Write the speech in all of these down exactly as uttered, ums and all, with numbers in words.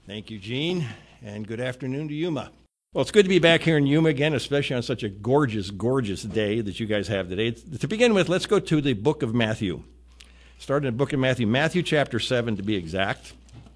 Thank you, Gene, and good afternoon to Yuma. Well, it's good to be back here in Yuma again, especially on such a gorgeous, gorgeous day that you guys have today. To begin with, let's go to the book of Matthew. Start in the book of Matthew, Matthew chapter seven to be exact.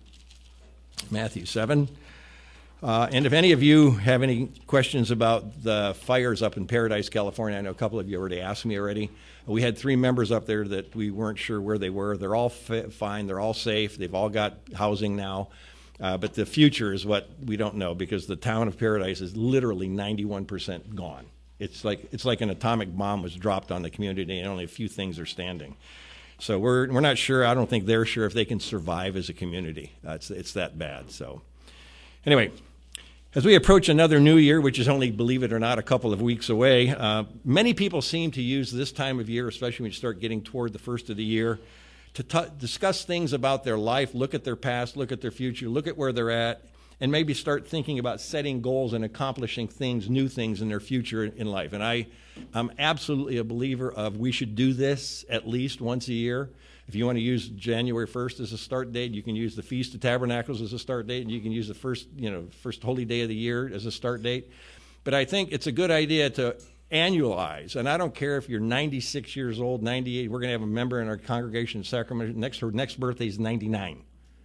Matthew seven. Uh, and if any of you have any questions about the fires up in Paradise, California, I know a couple of you already asked me already. We had three members up there that we weren't sure where they were. They're all fi- fine. They're all safe. They've all got housing now. Uh, but the future is what we don't know, because the town of Paradise is literally ninety-one percent gone. It's like it's like an atomic bomb was dropped on the community and only a few things are standing. So we're we're not sure. I don't think they're sure if they can survive as a community. Uh, it's, it's that bad. So anyway, as we approach another new year, which is only, believe it or not, a couple of weeks away, uh, many people seem to use this time of year, especially when you start getting toward the first of the year, to t- discuss things about their life, look at their past, look at their future, look at where they're at, and maybe start thinking about setting goals and accomplishing things, new things in their future in life. And I, I'm absolutely a believer of we should do this at least once a year. If you want to use January first as a start date, you can use the Feast of Tabernacles as a start date, and you can use the first, you know, first holy day of the year as a start date. But I think it's a good idea to annualize, and I don't care if you're ninety-six years old, ninety-eight. We're going to have a member in our congregation in Sacramento. Next, her next birthday is ninety-nine.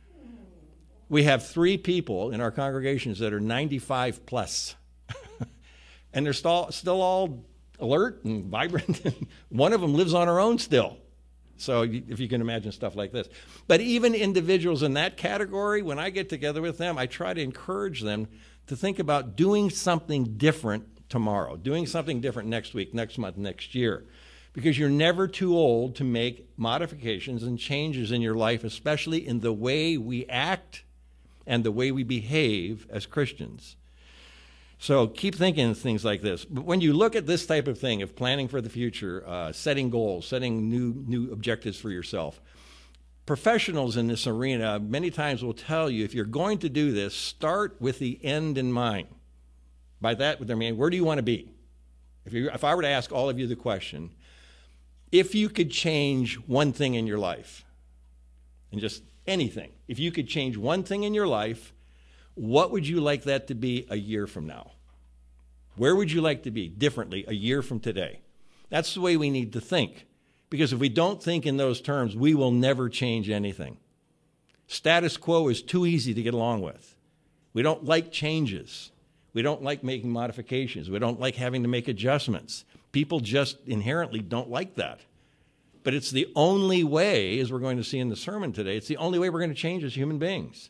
We have three people in our congregations that are ninety-five plus, and they're still still all alert and vibrant. One of them lives on her own still. So if you can imagine stuff like this. But even individuals in that category, when I get together with them, I try to encourage them to think about doing something different tomorrow, doing something different next week, next month, next year. Because you're never too old to make modifications and changes in your life, especially in the way we act and the way we behave as Christians. So keep thinking of things like this. But when you look at this type of thing, of planning for the future, uh, setting goals, setting new new objectives for yourself, professionals in this arena many times will tell you, if you're going to do this, start with the end in mind. By that, I mean, where do you want to be? If, you, if I were to ask all of you the question, if you could change one thing in your life, and just anything, if you could change one thing in your life, what would you like that to be a year from now? Where would you like to be differently a year from today? That's the way we need to think. Because if we don't think in those terms, we will never change anything. Status quo is too easy to get along with. We don't like changes. We don't like making modifications. We don't like having to make adjustments. People just inherently don't like that. But it's the only way, as we're going to see in the sermon today, it's the only way we're going to change as human beings.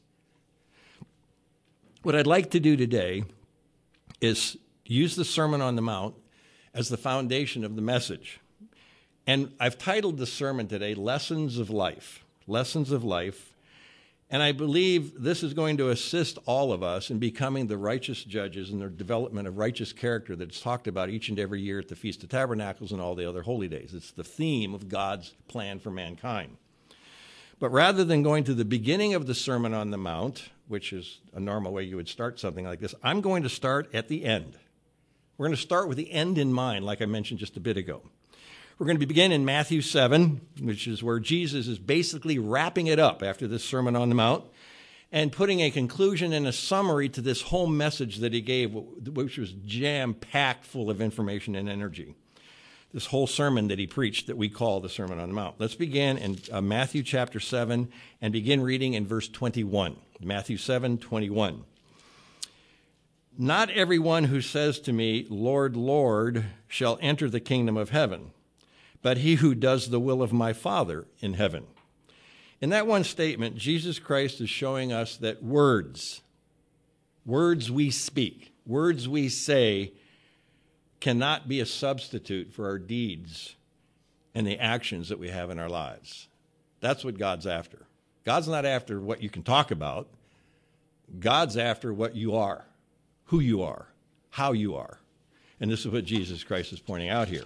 What I'd like to do today is use the Sermon on the Mount as the foundation of the message. And I've titled the sermon today, Lessons of Life. Lessons of Life. And I believe this is going to assist all of us in becoming the righteous judges and the development of righteous character that's talked about each and every year at the Feast of Tabernacles and all the other holy days. It's the theme of God's plan for mankind. But rather than going to the beginning of the Sermon on the Mount, which is a normal way you would start something like this, I'm going to start at the end. We're going to start with the end in mind, like I mentioned just a bit ago. We're going to begin in Matthew seven, which is where Jesus is basically wrapping it up after this Sermon on the Mount and putting a conclusion and a summary to this whole message that he gave, which was jam-packed full of information and energy. This whole sermon that he preached that we call the Sermon on the Mount. Let's begin in uh, Matthew chapter seven and begin reading in verse twenty-one. Matthew seven, twenty-one. Not everyone who says to me, Lord, Lord, shall enter the kingdom of heaven, but he who does the will of my Father in heaven. In that one statement, Jesus Christ is showing us that words, words we speak, words we say, cannot be a substitute for our deeds and the actions that we have in our lives. That's what God's after. God's not after what you can talk about. God's after what you are, who you are, how you are. And this is what Jesus Christ is pointing out here.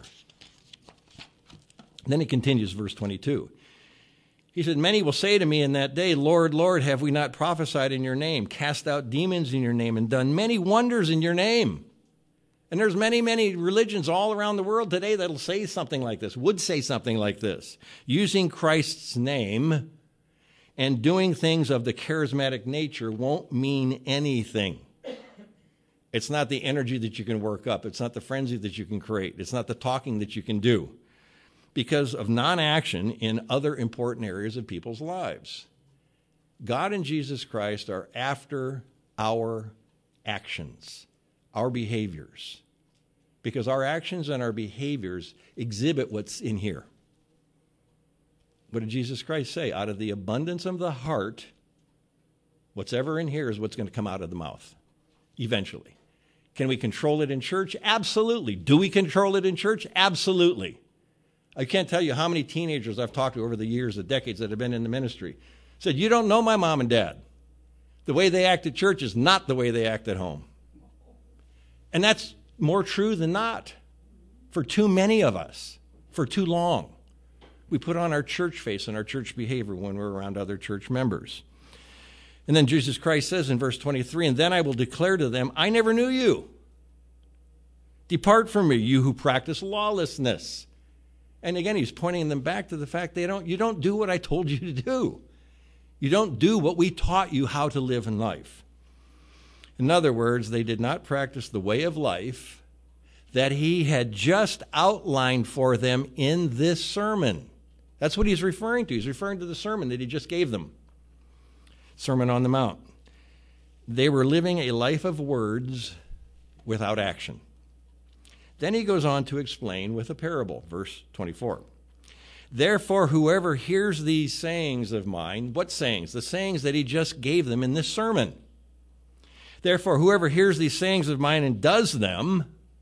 Then he continues, verse twenty-two. He said, many will say to me in that day, Lord, Lord, have we not prophesied in your name, cast out demons in your name, and done many wonders in your name? And there's many, many religions all around the world today that'll say something like this, would say something like this, using Christ's name and doing things of the charismatic nature won't mean anything. It's not the energy that you can work up. It's not the frenzy that you can create. It's not the talking that you can do, because of non-action in other important areas of people's lives. God and Jesus Christ are after our actions, our behaviors, because our actions and our behaviors exhibit what's in here. What did Jesus Christ say? Out of the abundance of the heart, what's ever in here is what's going to come out of the mouth, eventually. Can we control it in church? Absolutely. Do we control it in church? Absolutely. I can't tell you how many teenagers I've talked to over the years, the decades that have been in the ministry, said, you don't know my mom and dad. The way they act at church is not the way they act at home. And that's more true than not for too many of us, for too long. We put on our church face and our church behavior when we're around other church members. And then Jesus Christ says in verse twenty-three, and then I will declare to them, I never knew you. Depart from me, you who practice lawlessness. And again, he's pointing them back to the fact they don't, you don't do what I told you to do. You don't do what we taught you how to live in life. In other words, they did not practice the way of life that he had just outlined for them in this sermon. That's what he's referring to. He's referring to the sermon that he just gave them. Sermon on the Mount. They were living a life of words without action. Then he goes on to explain with a parable, verse twenty-four. Therefore, whoever hears these sayings of mine, what sayings? The sayings that he just gave them in this sermon. Therefore, whoever hears these sayings of mine and does them,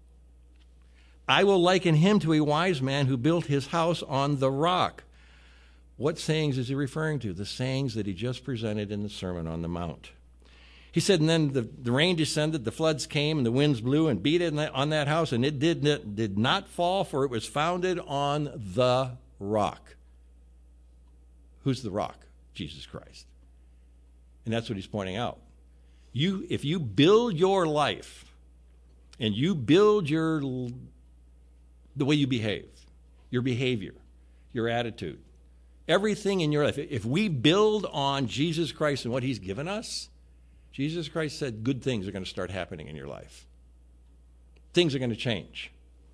I will liken him to a wise man who built his house on the rock. What sayings is he referring to? The sayings that he just presented in the Sermon on the Mount. He said, and then the, the rain descended, the floods came, and the winds blew and beat it on that house, and it did, it did not fall, for it was founded on the rock. Who's the rock? Jesus Christ. And that's what he's pointing out. You, if you build your life and you build your the way you behave, your behavior, your attitude, everything in your life, if we build on Jesus Christ and what he's given us, Jesus Christ said good things are going to start happening in your life. Things are going to change.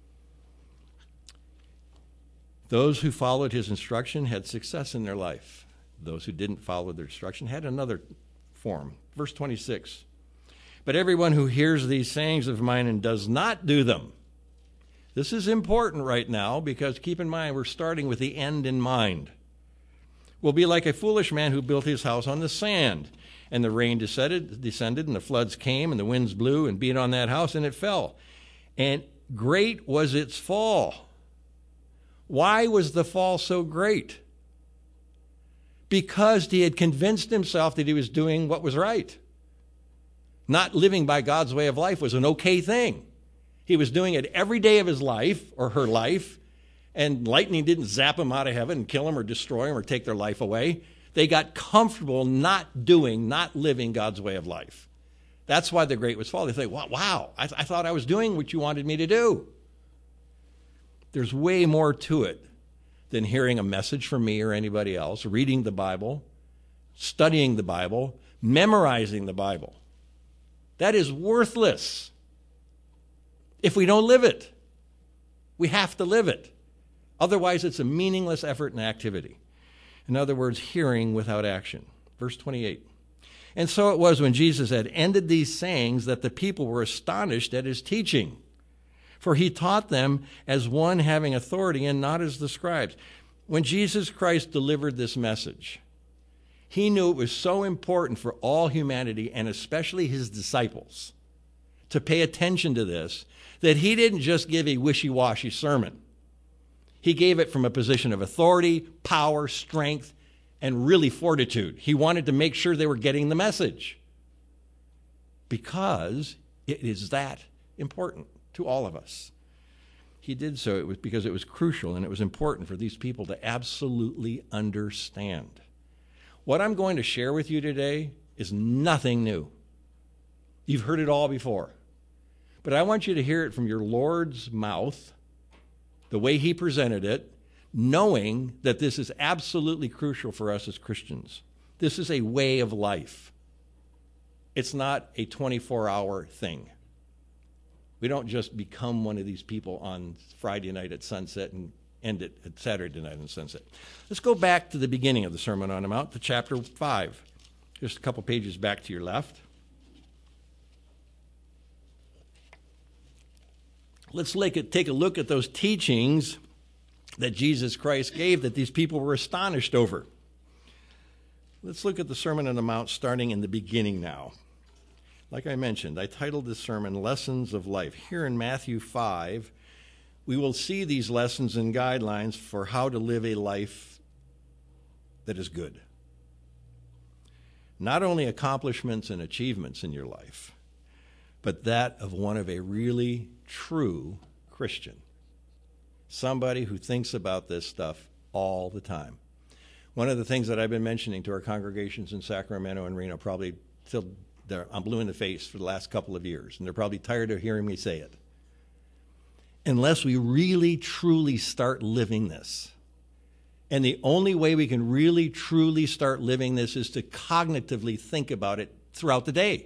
Those who followed his instruction had success in their life. Those who didn't follow their instruction had another form. Verse twenty-six. But everyone who hears these sayings of mine and does not do them. This is important right now because keep in mind we're starting with the end in mind. Will be like a foolish man who built his house on the sand. And the rain descended, descended, and the floods came, and the winds blew and beat on that house, and it fell. And great was its fall. Why was the fall so great? Because he had convinced himself that he was doing what was right. Not living by God's way of life was an okay thing. He was doing it every day of his life, or her life, and lightning didn't zap him out of heaven and kill him or destroy him or take their life away. They got comfortable not doing, not living God's way of life. That's why the great was fall. They think, wow, I, th- I thought I was doing what you wanted me to do. There's way more to it than hearing a message from me or anybody else, reading the Bible, studying the Bible, memorizing the Bible. That is worthless if we don't live it. We have to live it. Otherwise, it's a meaningless effort and activity. In other words, hearing without action. Verse twenty-eight. And so it was when Jesus had ended these sayings that the people were astonished at his teaching. For he taught them as one having authority and not as the scribes. When Jesus Christ delivered this message, he knew it was so important for all humanity, and especially his disciples, to pay attention to this, that he didn't just give a wishy-washy sermon. He gave it from a position of authority, power, strength, and really fortitude. He wanted to make sure they were getting the message because it is that important to all of us. He did so it was because it was crucial and it was important for these people to absolutely understand. What I'm going to share with you today is nothing new. You've heard it all before. But I want you to hear it from your Lord's mouth, the way he presented it, knowing that this is absolutely crucial for us as Christians. This is a way of life. It's not a twenty-four hour thing. We don't just become one of these people on Friday night at sunset and end it at Saturday night at sunset. Let's go back to the beginning of the Sermon on the Mount, to chapter five. Just a couple pages back to your left. Let's take a look at those teachings that Jesus Christ gave that these people were astonished over. Let's look at the Sermon on the Mount starting in the beginning now. Like I mentioned, I titled this sermon, Lessons of Life. Here in Matthew five, we will see these lessons and guidelines for how to live a life that is good. Not only accomplishments and achievements in your life, but that of one of a really true Christian. Somebody who thinks about this stuff all the time. One of the things that I've been mentioning to our congregations in Sacramento and Reno, probably till I'm blue in the face for the last couple of years, and they're probably tired of hearing me say it. Unless we really, truly start living this, and the only way we can really, truly start living this is to cognitively think about it throughout the day.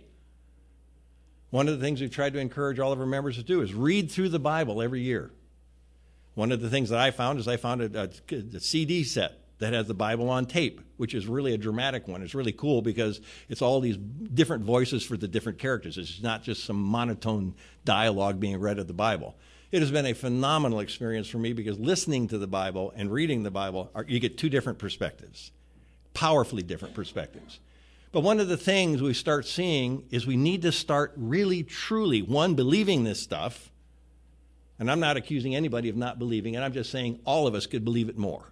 One of the things we've tried to encourage all of our members to do is read through the Bible every year. One of the things that I found is I found a, a, a C D set that has the Bible on tape, which is really a dramatic one. It's really cool because it's all these different voices for the different characters. It's not just some monotone dialogue being read of the Bible. It has been a phenomenal experience for me because listening to the Bible and reading the Bible, are, you get two different perspectives, powerfully different perspectives. But one of the things we start seeing is we need to start really, truly, one, believing this stuff. And I'm not accusing anybody of not believing it. I'm just saying all of us could believe it more.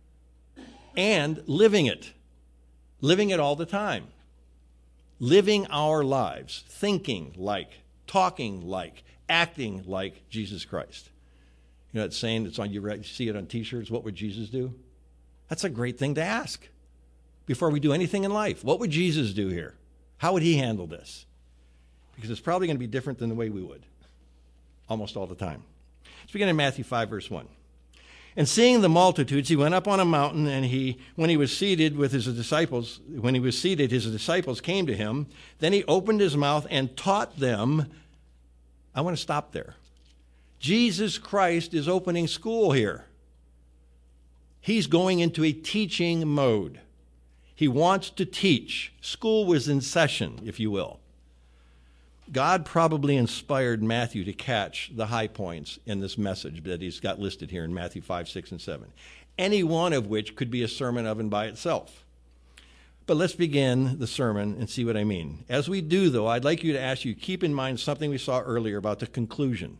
And living it. Living it all the time. Living our lives. Thinking like, talking like, acting like Jesus Christ. You know that saying that's on, you see it on t-shirts, what would Jesus do? That's a great thing to ask before we do anything in life. What would Jesus do here? How would he handle this? Because it's probably going to be different than the way we would. Almost all the time. Let's begin in Matthew five, verse one. And seeing the multitudes, he went up on a mountain, and he, when he was seated with his disciples, when he was seated, his disciples came to him. Then he opened his mouth and taught them. I want to stop there. Jesus Christ is opening school here. He's going into a teaching mode. He wants to teach. School was in session, if you will. God probably inspired Matthew to catch the high points in this message that he's got listed here in Matthew five, six, and seven, any one of which could be a sermon of and by itself. But let's begin the sermon and see what I mean. As we do, though, I'd like you to ask you, keep in mind something we saw earlier about the conclusion.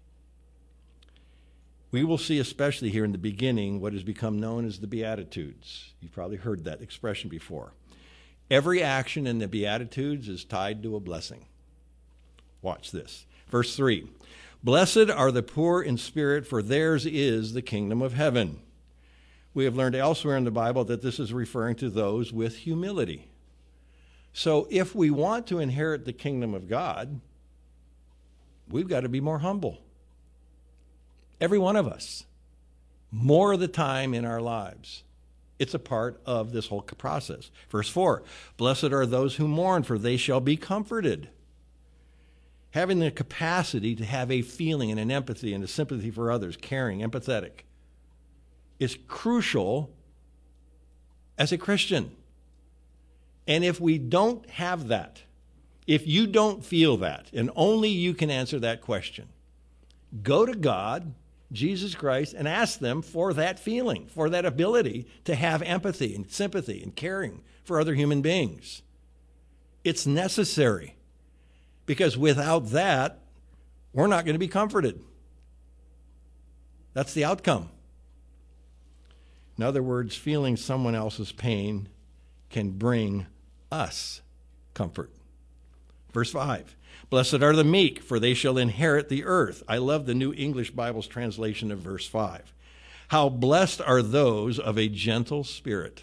We will see, especially here in the beginning, what has become known as the Beatitudes. You've probably heard that expression before. Every action in the Beatitudes is tied to a blessing. Watch this. Verse three. Blessed are the poor in spirit, for theirs is the kingdom of heaven. We have learned elsewhere in the Bible that this is referring to those with humility. So if we want to inherit the kingdom of God, we've got to be more humble. Every one of us. More of the time in our lives. It's a part of this whole process. Verse four. Blessed are those who mourn, for they shall be comforted. Having the capacity to have a feeling and an empathy and a sympathy for others, caring, empathetic, is crucial as a Christian. And if we don't have that, if you don't feel that, and only you can answer that question, go to God, Jesus Christ, and ask them for that feeling, for that ability to have empathy and sympathy and caring for other human beings. It's necessary. Because without that, we're not going to be comforted. That's the outcome. In other words, feeling someone else's pain can bring us comfort. Verse five. Blessed are the meek, for they shall inherit the earth. I love the New English Bible's translation of verse five. How blessed are those of a gentle spirit.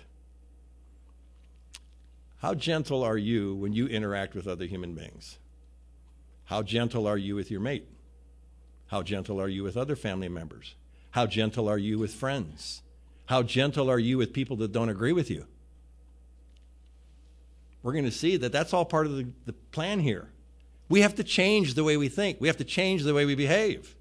How gentle are you when you interact with other human beings? How gentle are you with your mate? How gentle are you with other family members? How gentle are you with friends? How gentle are you with people that don't agree with you? we're going to see that that's all part of the, the plan here. We have to change the way we think. We have to change the way we behave.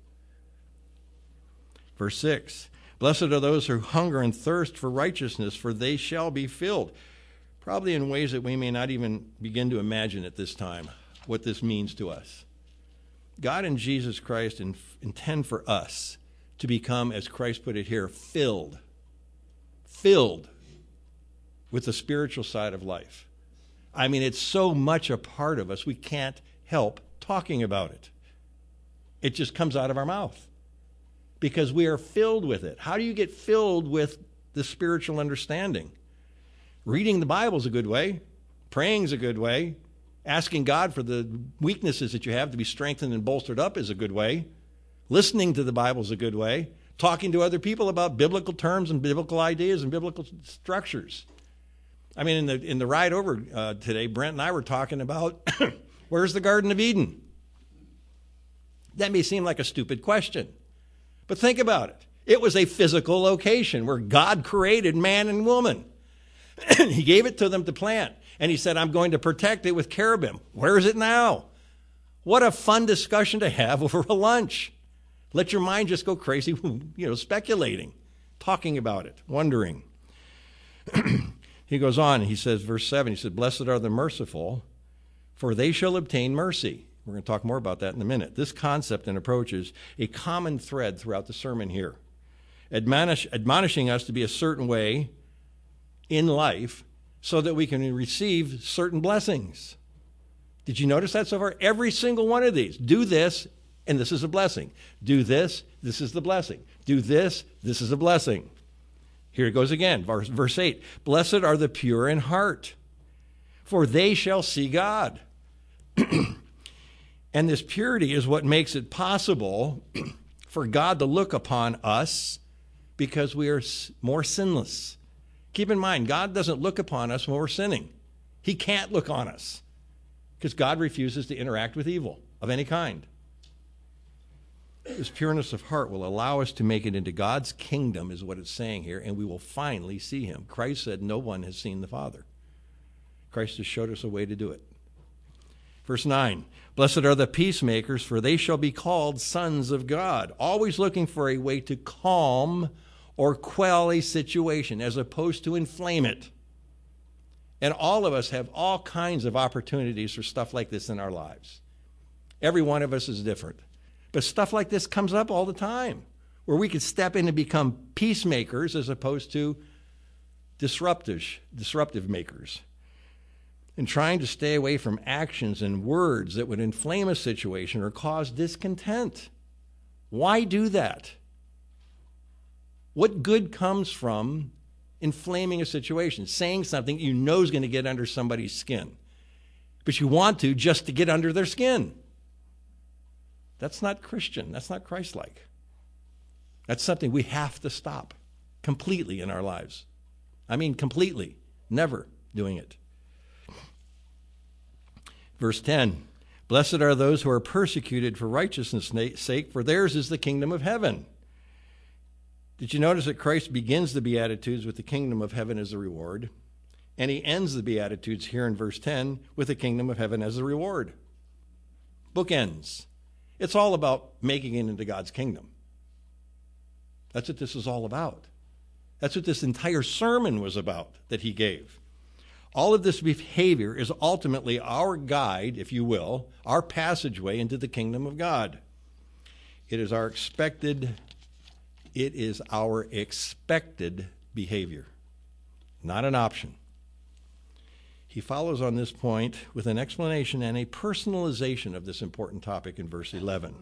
Verse six, blessed are those who hunger and thirst for righteousness, for they shall be filled. Probably in ways that we may not even begin to imagine at this time what this means to us. God and Jesus Christ in, intend for us to become, as Christ put it here, filled. Filled with the spiritual side of life. I mean, it's so much a part of us, we can't help talking about it. It just comes out of our mouth because we are filled with it. How do you get filled with the spiritual understanding? Reading the Bible is a good way. Praying is a good way. Asking God for the weaknesses that you have to be strengthened and bolstered up is a good way. Listening to the Bible is a good way. Talking to other people about biblical terms and biblical ideas and biblical structures. I mean, in the in the ride over uh, today, Brent and I were talking about where's the Garden of Eden? That may seem like a stupid question, but think about it. It was a physical location where God created man and woman. He gave it to them to plant, and he said, I'm going to protect it with cherubim. Where is it now? What a fun discussion to have over a lunch. Let your mind just go crazy, you know, speculating, talking about it, wondering. He goes on, he says, verse seven, he said, blessed are the merciful, for they shall obtain mercy. We're going to talk more about that in a minute. This concept and approach is a common thread throughout the sermon here, Admonish, admonishing us to be a certain way in life so that we can receive certain blessings. Did you notice that so far? Every single one of these. Do this, and this is a blessing. Do this, this is the blessing. Do this, this is a blessing. Here it goes again, verse, verse eight. Blessed are the pure in heart, for they shall see God. And this purity is what makes it possible for God to look upon us because we are more sinless. Keep in mind, God doesn't look upon us when we're sinning. He can't look on us because God refuses to interact with evil of any kind. This pureness of heart will allow us to make it into God's kingdom, is what it's saying here, and we will finally see him. Christ said, no one has seen the Father. Christ has showed us a way to do it. Verse nine, blessed are the peacemakers, for they shall be called sons of God. Always looking for a way to calm or quell a situation as opposed to inflame it. And all of us have all kinds of opportunities for stuff like this in our lives. Every one of us is different. But stuff like this comes up all the time, where we could step in and become peacemakers as opposed to disruptive, disruptive makers. And trying to stay away from actions and words that would inflame a situation or cause discontent. Why do that? What good comes from inflaming a situation, saying something you know is going to get under somebody's skin, but you want to just to get under their skin? That's not Christian. That's not Christ-like. That's something we have to stop completely in our lives. I mean completely. Never doing it. Verse ten, blessed are those who are persecuted for righteousness' sake, for theirs is the kingdom of heaven. Did you notice that Christ begins the Beatitudes with the kingdom of heaven as a reward, and he ends the Beatitudes here in verse ten with the kingdom of heaven as a reward? Bookends. It's all about making it into God's kingdom. That's what this is all about. That's what this entire sermon was about that he gave. All of this behavior is ultimately our guide, if you will, our passageway into the kingdom of God. It is our expected, it is our expected behavior, not an option. He follows on this point with an explanation and a personalization of this important topic in verse eleven.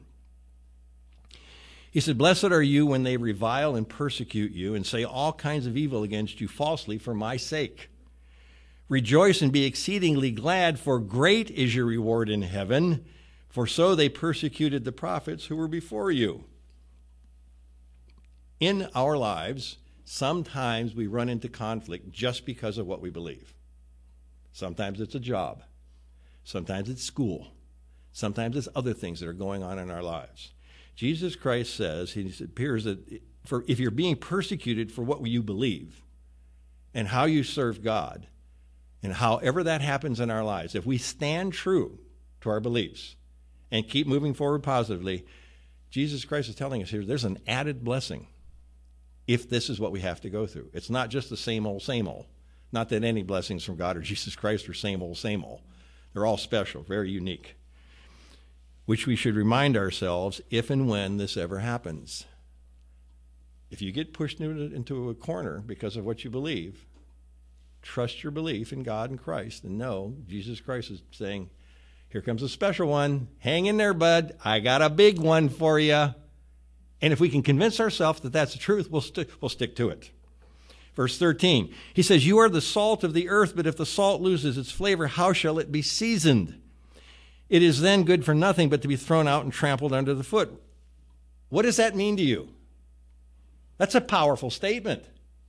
He said, blessed are you when they revile and persecute you and say all kinds of evil against you falsely for my sake. Rejoice and be exceedingly glad, for great is your reward in heaven, for so they persecuted the prophets who were before you. In our lives, sometimes we run into conflict just because of what we believe. Sometimes it's a job. Sometimes it's school. Sometimes it's other things that are going on in our lives. Jesus Christ says, he appears that for, if you're being persecuted for what you believe and how you serve God, And however that happens in our lives, if we stand true to our beliefs and keep moving forward positively, Jesus Christ is telling us here there's an added blessing if this is what we have to go through. It's not just the same old, same old. Not that any blessings from God or Jesus Christ are same old, same old. They're all special, very unique, which we should remind ourselves if and when this ever happens. If you get pushed into a corner because of what you believe, trust your belief in God and Christ and know Jesus Christ is saying, here comes a special one. Hang in there, bud. I got a big one for you. And if we can convince ourselves that that's the truth, we'll, st- we'll stick to it. Verse thirteen, he says, you are the salt of the earth, but if the salt loses its flavor, how shall it be seasoned? It is then good for nothing but to be thrown out and trampled under the foot. What does that mean to you? That's a powerful statement.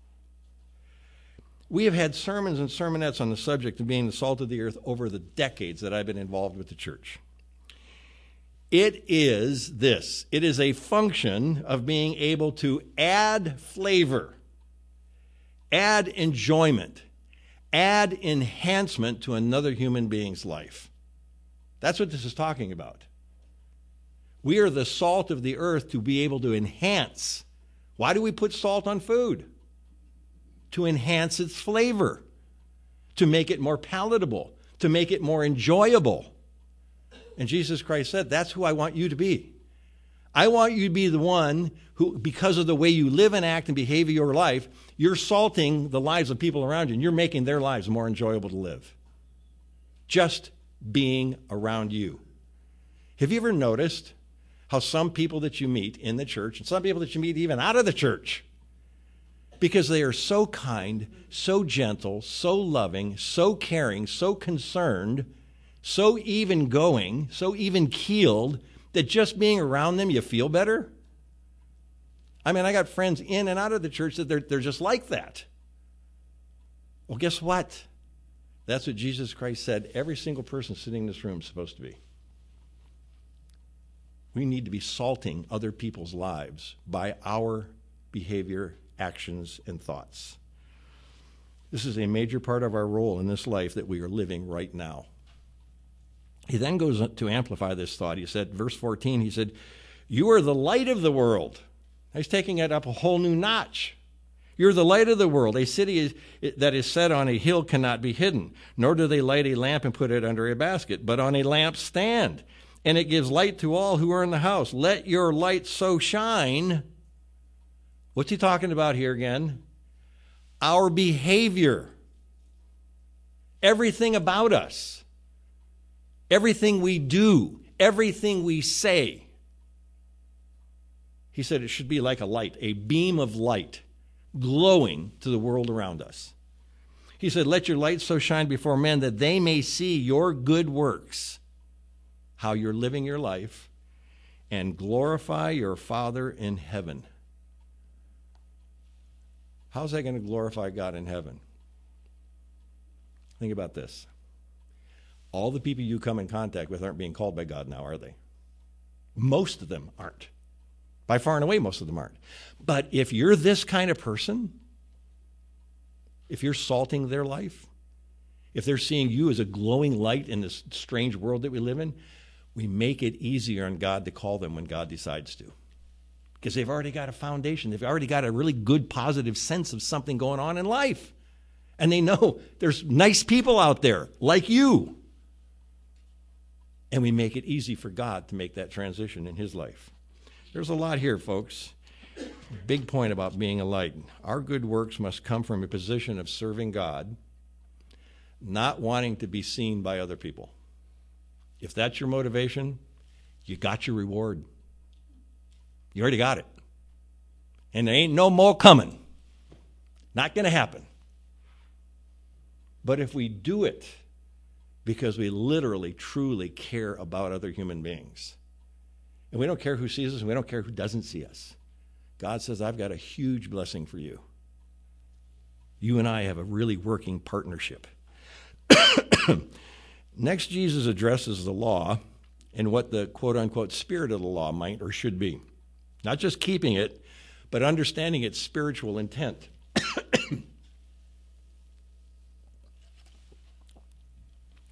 We have had sermons and sermonettes on the subject of being the salt of the earth over the decades that I've been involved with the church. It is this. It is a function of being able to add flavor, add enjoyment, add enhancement to another human being's life. That's what this is talking about. We are the salt of the earth to be able to enhance. Why do we put salt on food? To enhance its flavor, to make it more palatable, to make it more enjoyable. And Jesus Christ said, that's who I want you to be. I want you to be the one who, because of the way you live and act and behave in your life, you're salting the lives of people around you, and you're making their lives more enjoyable to live. Just being around you. Have you ever noticed how some people that you meet in the church, and some people that you meet even out of the church, because they are so kind, so gentle, so loving, so caring, so concerned, so even-going, so even-keeled, that just being around them, you feel better? I mean, I got friends in and out of the church that they're, they're just like that. Well, guess what? That's what Jesus Christ said every single person sitting in this room is supposed to be. We need to be salting other people's lives by our behavior, actions, and thoughts. This is a major part of our role in this life that we are living right now. He then goes to amplify this thought. He said, verse fourteen, he said, you are the light of the world. He's taking it up a whole new notch. You're the light of the world. A city is, that is set on a hill cannot be hidden, nor do they light a lamp and put it under a basket, but on a lampstand, and it gives light to all who are in the house. Let your light so shine. What's he talking about here again? Our behavior. Everything about us. Everything we do. Everything we say. He said it should be like a light, a beam of light, glowing to the world around us. He said, let your light so shine before men that they may see your good works, how you're living your life, and glorify your Father in heaven. How's that going to glorify God in heaven? Think about this. All the people you come in contact with aren't being called by God now, are they? Most of them aren't. By far and away, most of them aren't. But if you're this kind of person, if you're salting their life, if they're seeing you as a glowing light in this strange world that we live in, we make it easier on God to call them when God decides to. Because they've already got a foundation. They've already got a really good, positive sense of something going on in life. And they know there's nice people out there like you. And we make it easy for God to make that transition in his life. There's a lot here, folks. Big point about being a light. Our good works must come from a position of serving God, not wanting to be seen by other people. If that's your motivation, you got your reward. You already got it. And there ain't no more coming. Not going to happen. But if we do it because we literally, truly care about other human beings, and we don't care who sees us, and we don't care who doesn't see us, God says, I've got a huge blessing for you. You and I have a really working partnership. Next, Jesus addresses the law and what the quote-unquote spirit of the law might or should be. Not just keeping it, but understanding its spiritual intent.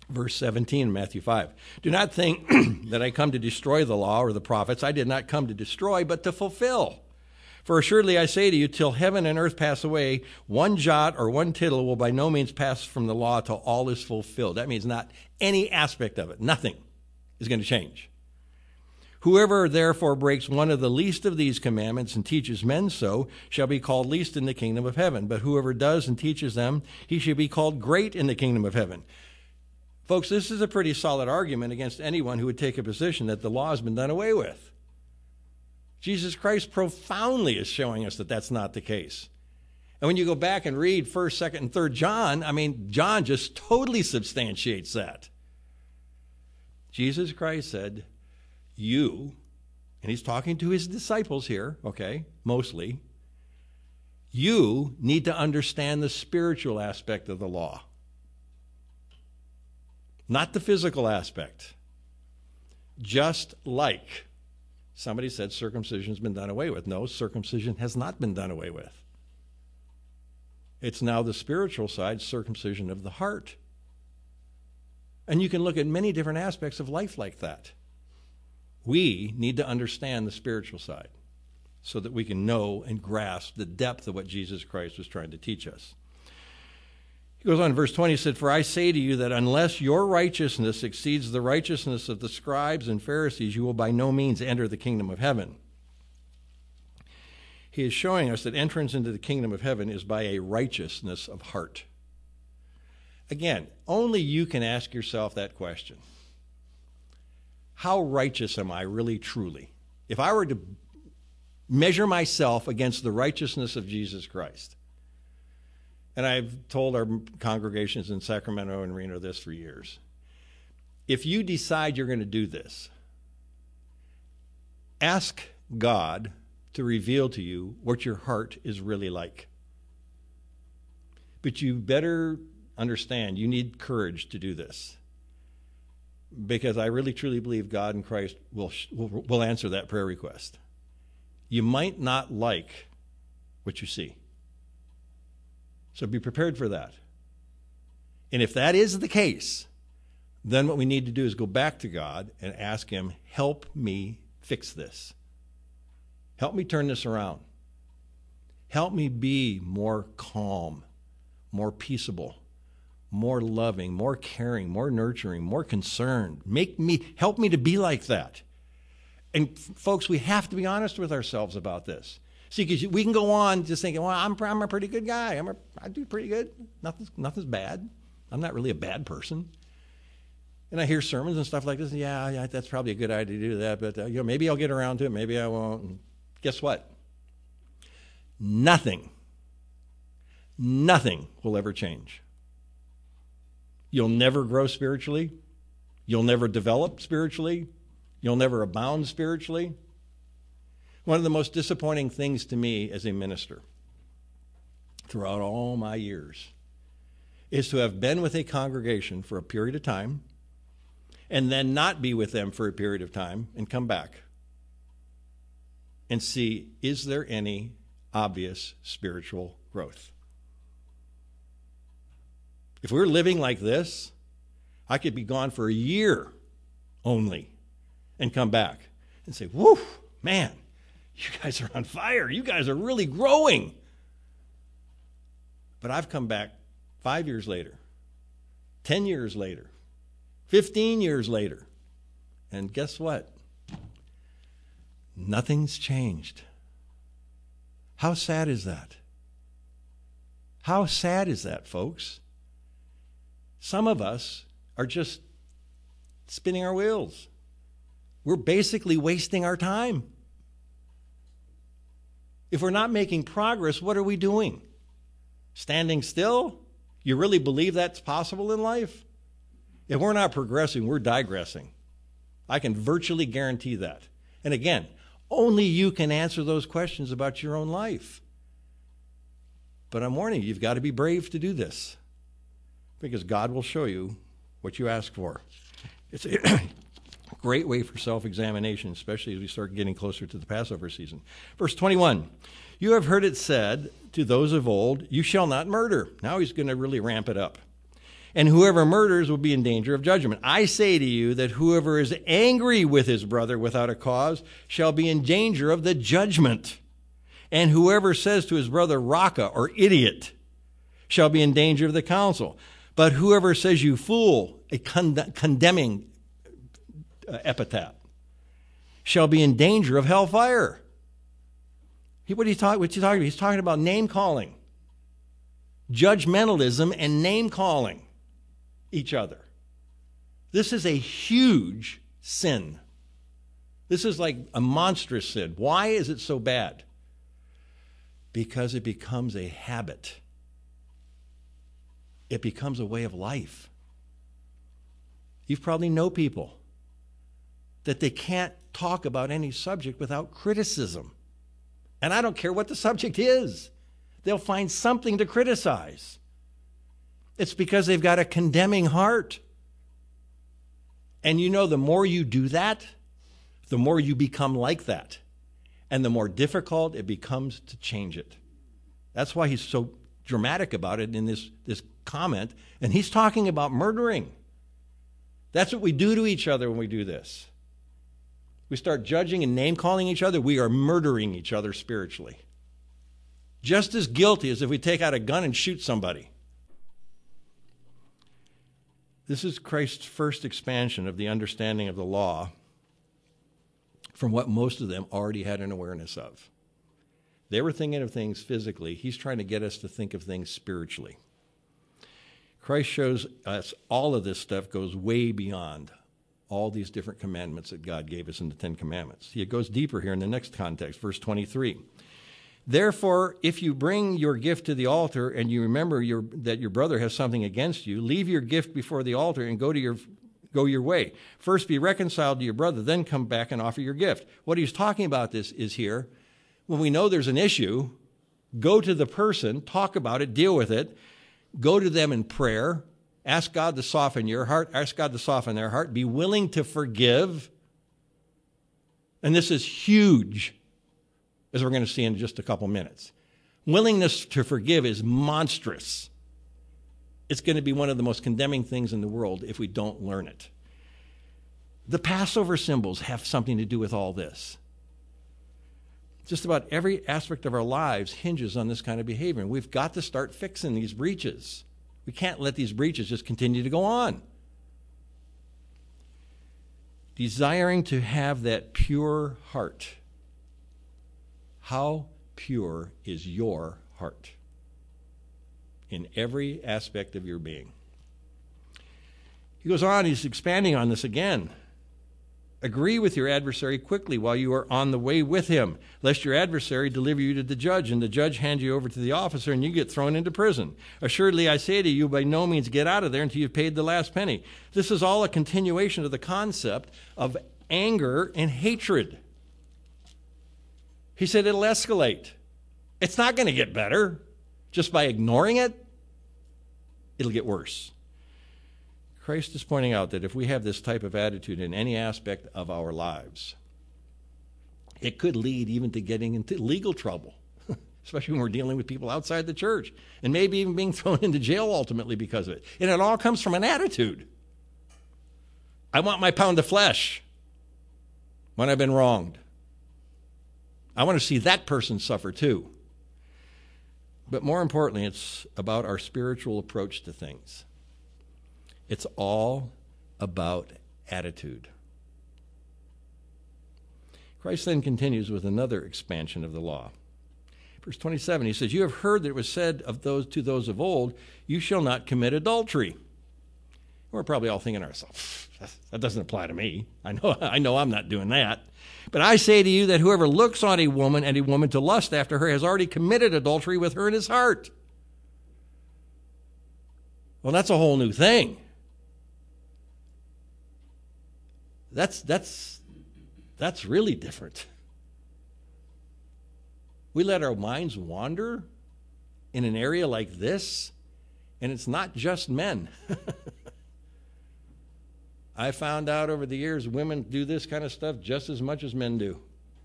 Verse seventeen, Matthew five. Do not think that I come to destroy the law or the prophets. I did not come to destroy, but to fulfill. For assuredly I say to you, till heaven and earth pass away, one jot or one tittle will by no means pass from the law till all is fulfilled. That means not any aspect of it. Nothing is going to change. Whoever therefore breaks one of the least of these commandments and teaches men so shall be called least in the kingdom of heaven. But whoever does and teaches them, he shall be called great in the kingdom of heaven. Folks, this is a pretty solid argument against anyone who would take a position that the law has been done away with. Jesus Christ profoundly is showing us that that's not the case. And when you go back and read first, second, and third John, I mean, John just totally substantiates that. Jesus Christ said, you, and he's talking to his disciples here, okay, mostly, you need to understand the spiritual aspect of the law, not the physical aspect. Just like somebody said circumcision's been done away with. No, circumcision has not been done away with. It's now the spiritual side, circumcision of the heart. And you can look at many different aspects of life like that. We need to understand the spiritual side so that we can know and grasp the depth of what Jesus Christ was trying to teach us. He goes on in verse twenty, he said, for I say to you that unless your righteousness exceeds the righteousness of the scribes and Pharisees, you will by no means enter the kingdom of heaven. He is showing us that entrance into the kingdom of heaven is by a righteousness of heart. Again, only you can ask yourself that question. How righteous am I really, truly? If I were to measure myself against the righteousness of Jesus Christ, and I've told our congregations in Sacramento and Reno this for years, if you decide you're going to do this, ask God to reveal to you what your heart is really like. But you better understand, you need courage to do this. Because I really truly believe God and Christ will, will, will answer that prayer request. You might not like what you see. So be prepared for that. And if that is the case, then what we need to do is go back to God and ask him, help me fix this. Help me turn this around. Help me be more calm, more peaceable, more loving, more caring, more nurturing, more concerned. Make me, help me to be like that. And f- folks, we have to be honest with ourselves about this. See, because we can go on just thinking, well, I'm, I'm a pretty good guy. I'm a, I do pretty good. Nothing's, nothing's bad. I'm not really a bad person. And I hear sermons and stuff like this. Yeah, yeah, that's probably a good idea to do that. But uh, you know, maybe I'll get around to it. Maybe I won't. And guess what? Nothing, nothing will ever change. You'll never grow spiritually. You'll never develop spiritually. You'll never abound spiritually. One of the most disappointing things to me as a minister throughout all my years is to have been with a congregation for a period of time and then not be with them for a period of time and come back and see, is there any obvious spiritual growth? If we were living like this, I could be gone for a year only and come back and say, whoo, man, you guys are on fire. You guys are really growing. But I've come back five years later, ten years later, fifteen years later, and guess what? Nothing's changed. How sad is that? How sad is that, folks? Some of us are just spinning our wheels. We're basically wasting our time. If we're not making progress, what are we doing? Standing still? You really believe that's possible in life? If we're not progressing, we're digressing. I can virtually guarantee that. And again, only you can answer those questions about your own life. But I'm warning you, you've got to be brave to do this, because God will show you what you ask for. It's a great way for self-examination, especially as we start getting closer to the Passover season. Verse twenty-one, you have heard it said to those of old, you shall not murder. Now he's going to really ramp it up. and whoever murders will be in danger of judgment. I say to you that whoever is angry with his brother without a cause shall be in danger of the judgment. And whoever says to his brother, Raka, or idiot, shall be in danger of the council. But whoever says, you fool, a con- condemning uh, epithet, shall be in danger of hellfire. He, what, he talk, what's he talking about? He's talking about name-calling, judgmentalism, and name-calling each other. This is a huge sin. This is like a monstrous sin. Why is it so bad? Because it becomes a habit. It becomes a way of life. You probably know people that they can't talk about any subject without criticism. And I don't care what the subject is. They'll find something to criticize. It's because they've got a condemning heart. And you know, the more you do that, the more you become like that. And the more difficult it becomes to change it. That's why he's so dramatic about it in this, this comment. And he's talking about murdering. That's what we do to each other when we do this. We start judging and name-calling each other. We are murdering each other spiritually. Just as guilty as if we take out a gun and shoot somebody. This is Christ's first expansion of the understanding of the law from what most of them already had an awareness of. They were thinking of things physically. He's trying to get us to think of things spiritually. Christ shows us all of this stuff goes way beyond all these different commandments that God gave us in the Ten Commandments. It goes deeper here in the next context, verse twenty-three. Therefore, if you bring your gift to the altar and you remember your, that your brother has something against you, leave your gift before the altar and go to your go your way. First be reconciled to your brother, then come back and offer your gift. What he's talking about this is here, when we know there's an issue, go to the person, talk about it, deal with it, go to them in prayer, ask God to soften your heart, ask God to soften their heart, be willing to forgive. And this is huge, as we're going to see in just a couple minutes. Willingness to forgive is monstrous. It's going to be one of the most condemning things in the world if we don't learn it. The Passover symbols have something to do with all this. Just about every aspect of our lives hinges on this kind of behavior. And we've got to start fixing these breaches. We can't let these breaches just continue to go on. Desiring to have that pure heart. How pure is your heart in every aspect of your being? He goes on, he's expanding on this again. Agree with your adversary quickly while you are on the way with him, lest your adversary deliver you to the judge, and the judge hand you over to the officer, and you get thrown into prison. Assuredly, I say to you, by no means get out of there until you've paid the last penny. This is all a continuation of the concept of anger and hatred. He said it'll escalate. It's not going to get better. Just by ignoring it, it'll get worse. Christ is pointing out that if we have this type of attitude in any aspect of our lives, it could lead even to getting into legal trouble, especially when we're dealing with people outside the church, and maybe even being thrown into jail ultimately because of it. And it all comes from an attitude. I want my pound of flesh when I've been wronged. I want to see that person suffer too. But more importantly, it's about our spiritual approach to things. It's all about attitude. Christ then continues with another expansion of the law. Verse twenty-seven, he says, you have heard that it was said of those to those of old, you shall not commit adultery. We're probably all thinking to ourselves, that doesn't apply to me. I know, I know I'm not doing that. But I say to you that whoever looks on a woman and a woman to lust after her has already committed adultery with her in his heart. Well, that's a whole new thing. That's, that's, that's really different. We let our minds wander in an area like this, and it's not just men. I found out over the years women do this kind of stuff just as much as men do.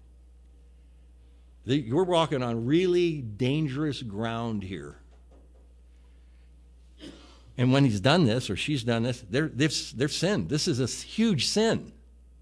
You're walking on really dangerous ground here. And when he's done this, or she's done this, they're, they've, they've sinned. This is a huge sin.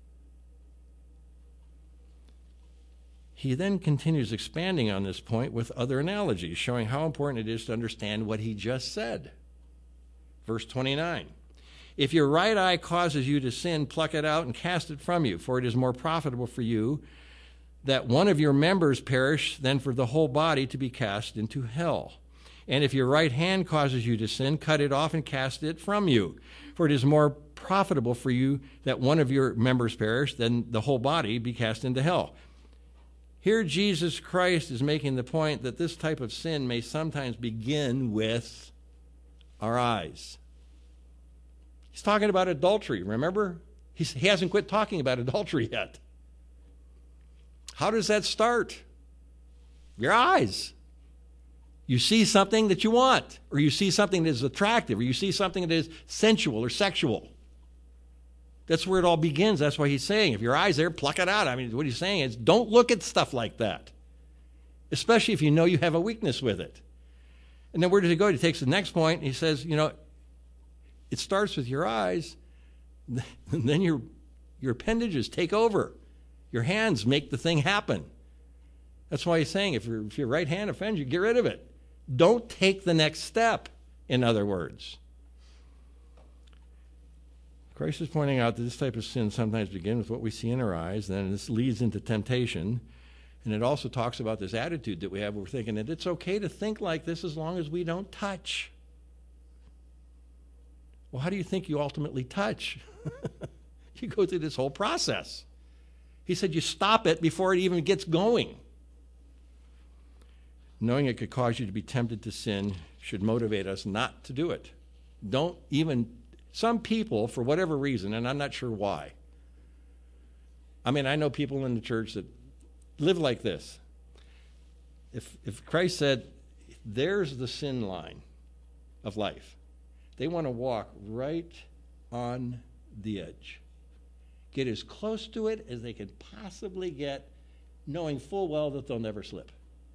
He then continues expanding on this point with other analogies, showing how important it is to understand what he just said. Verse twenty-nine, if your right eye causes you to sin, pluck it out and cast it from you, for it is more profitable for you that one of your members perish than for the whole body to be cast into hell. And if your right hand causes you to sin, cut it off and cast it from you, for it is more profitable for you that one of your members perish than the whole body be cast into hell. Here Jesus Christ is making the point that this type of sin may sometimes begin with our eyes. He's talking about adultery, remember? He's, he hasn't quit talking about adultery yet. How does that start? Your eyes. You see something that you want, or you see something that is attractive, or you see something that is sensual or sexual. That's where it all begins. That's why he's saying, if your eye's there, pluck it out. I mean, what he's saying is, don't look at stuff like that, especially if you know you have a weakness with it. And then where does he go? He takes the next point, and he says, you know, it starts with your eyes, and then your, your appendages take over. Your hands make the thing happen. That's why he's saying, if, your if your right hand offends you, get rid of it. Don't take the next step, in other words. Christ is pointing out that this type of sin sometimes begins with what we see in our eyes, and then this leads into temptation. And it also talks about this attitude that we have where we're thinking that it's okay to think like this as long as we don't touch. Well, how do you think you ultimately touch? You go through this whole process. He said you stop it before it even gets going. Knowing it could cause you to be tempted to sin should motivate us not to do it. Don't even... Some people, for whatever reason, and I'm not sure why. I mean, I know people in the church that live like this. If, if Christ said, there's the sin line of life, they want to walk right on the edge. Get as close to it as they can possibly get, knowing full well that they'll never slip.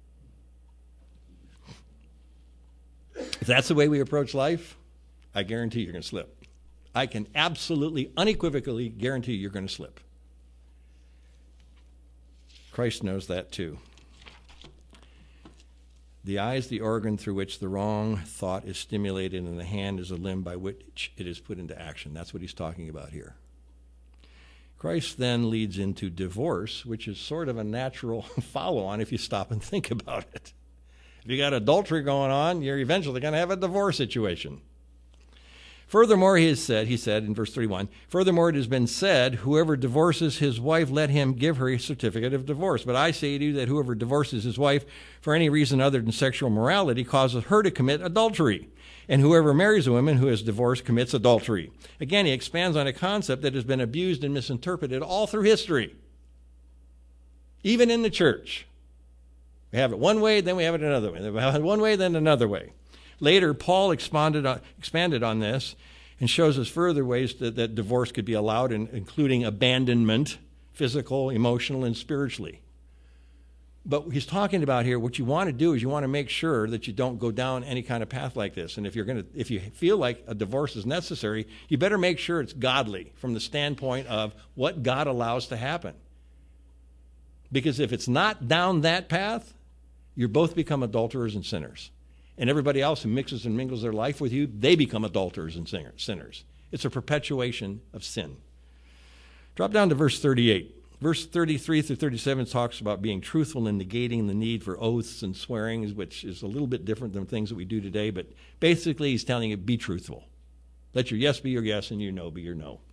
If that's the way we approach life, I guarantee you're going to slip. I can absolutely, unequivocally guarantee you're going to slip. Christ knows that too. The eye is the organ through which the wrong thought is stimulated, and the hand is a limb by which it is put into action. That's what he's talking about here. Christ then leads into divorce, which is sort of a natural follow-on if you stop and think about it. If you got adultery going on, you're eventually going to have a divorce situation. Furthermore, he has said, he said in verse thirty-one, furthermore, it has been said, whoever divorces his wife, let him give her a certificate of divorce. But I say to you that whoever divorces his wife for any reason other than sexual morality causes her to commit adultery. And whoever marries a woman who is divorced commits adultery. Again, he expands on a concept that has been abused and misinterpreted all through history, even in the church. We have it one way, then we have it another way. We have it one way, then another way. Later, Paul expanded on, expanded on this and shows us further ways that, that divorce could be allowed, in, including abandonment, physical, emotional, and spiritually. But he's talking about here, what you want to do is you want to make sure that you don't go down any kind of path like this. And if you're going to, if you feel like a divorce is necessary, you better make sure it's godly from the standpoint of what God allows to happen. Because if it's not down that path, you both become adulterers and sinners. And everybody else who mixes and mingles their life with you, they become adulterers and sinners. It's a perpetuation of sin. Drop down to verse thirty-eight. Verse thirty-three through thirty-seven talks about being truthful and negating the need for oaths and swearings, which is a little bit different than things that we do today. But basically, he's telling you, be truthful. Let your yes be your yes and your no be your no.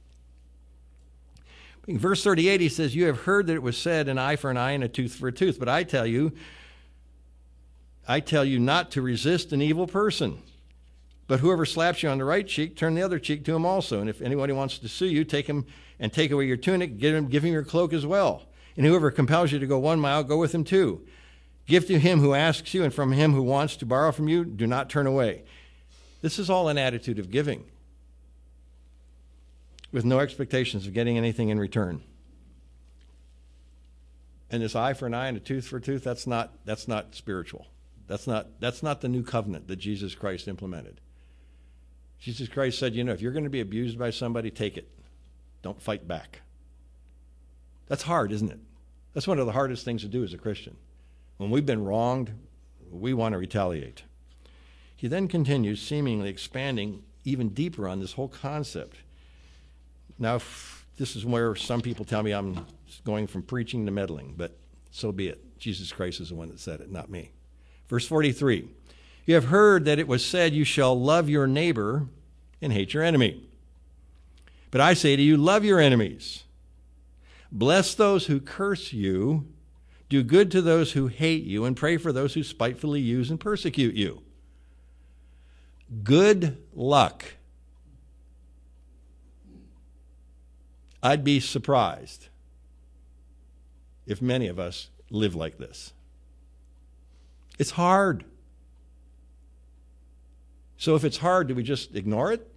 In verse thirty-eight, he says, you have heard that it was said, an eye for an eye and a tooth for a tooth. But I tell you, I tell you not to resist an evil person. But whoever slaps you on the right cheek, turn the other cheek to him also. And if anybody wants to sue you, take him and take away your tunic, give him, give him your cloak as well. And whoever compels you to go one mile, go with him two. Give to him who asks you, and from him who wants to borrow from you, do not turn away. This is all an attitude of giving, with no expectations of getting anything in return. And this eye for an eye and a tooth for a tooth, that's not, that's not spiritual. That's not, that's not the new covenant that Jesus Christ implemented. Jesus Christ said, you know, if you're going to be abused by somebody, take it. Don't fight back. That's hard, isn't it? That's one of the hardest things to do as a Christian. When we've been wronged, we want to retaliate. He then continues, seemingly expanding even deeper on this whole concept. Now, this is where some people tell me I'm going from preaching to meddling, but so be it. Jesus Christ is the one that said it, not me. Verse forty-three, you have heard that it was said, you shall love your neighbor and hate your enemy. But I say to you, love your enemies. Bless those who curse you. Do good to those who hate you, and pray for those who spitefully use and persecute you. Good luck. I'd be surprised if many of us live like this. It's hard. So if it's hard, do we just ignore it?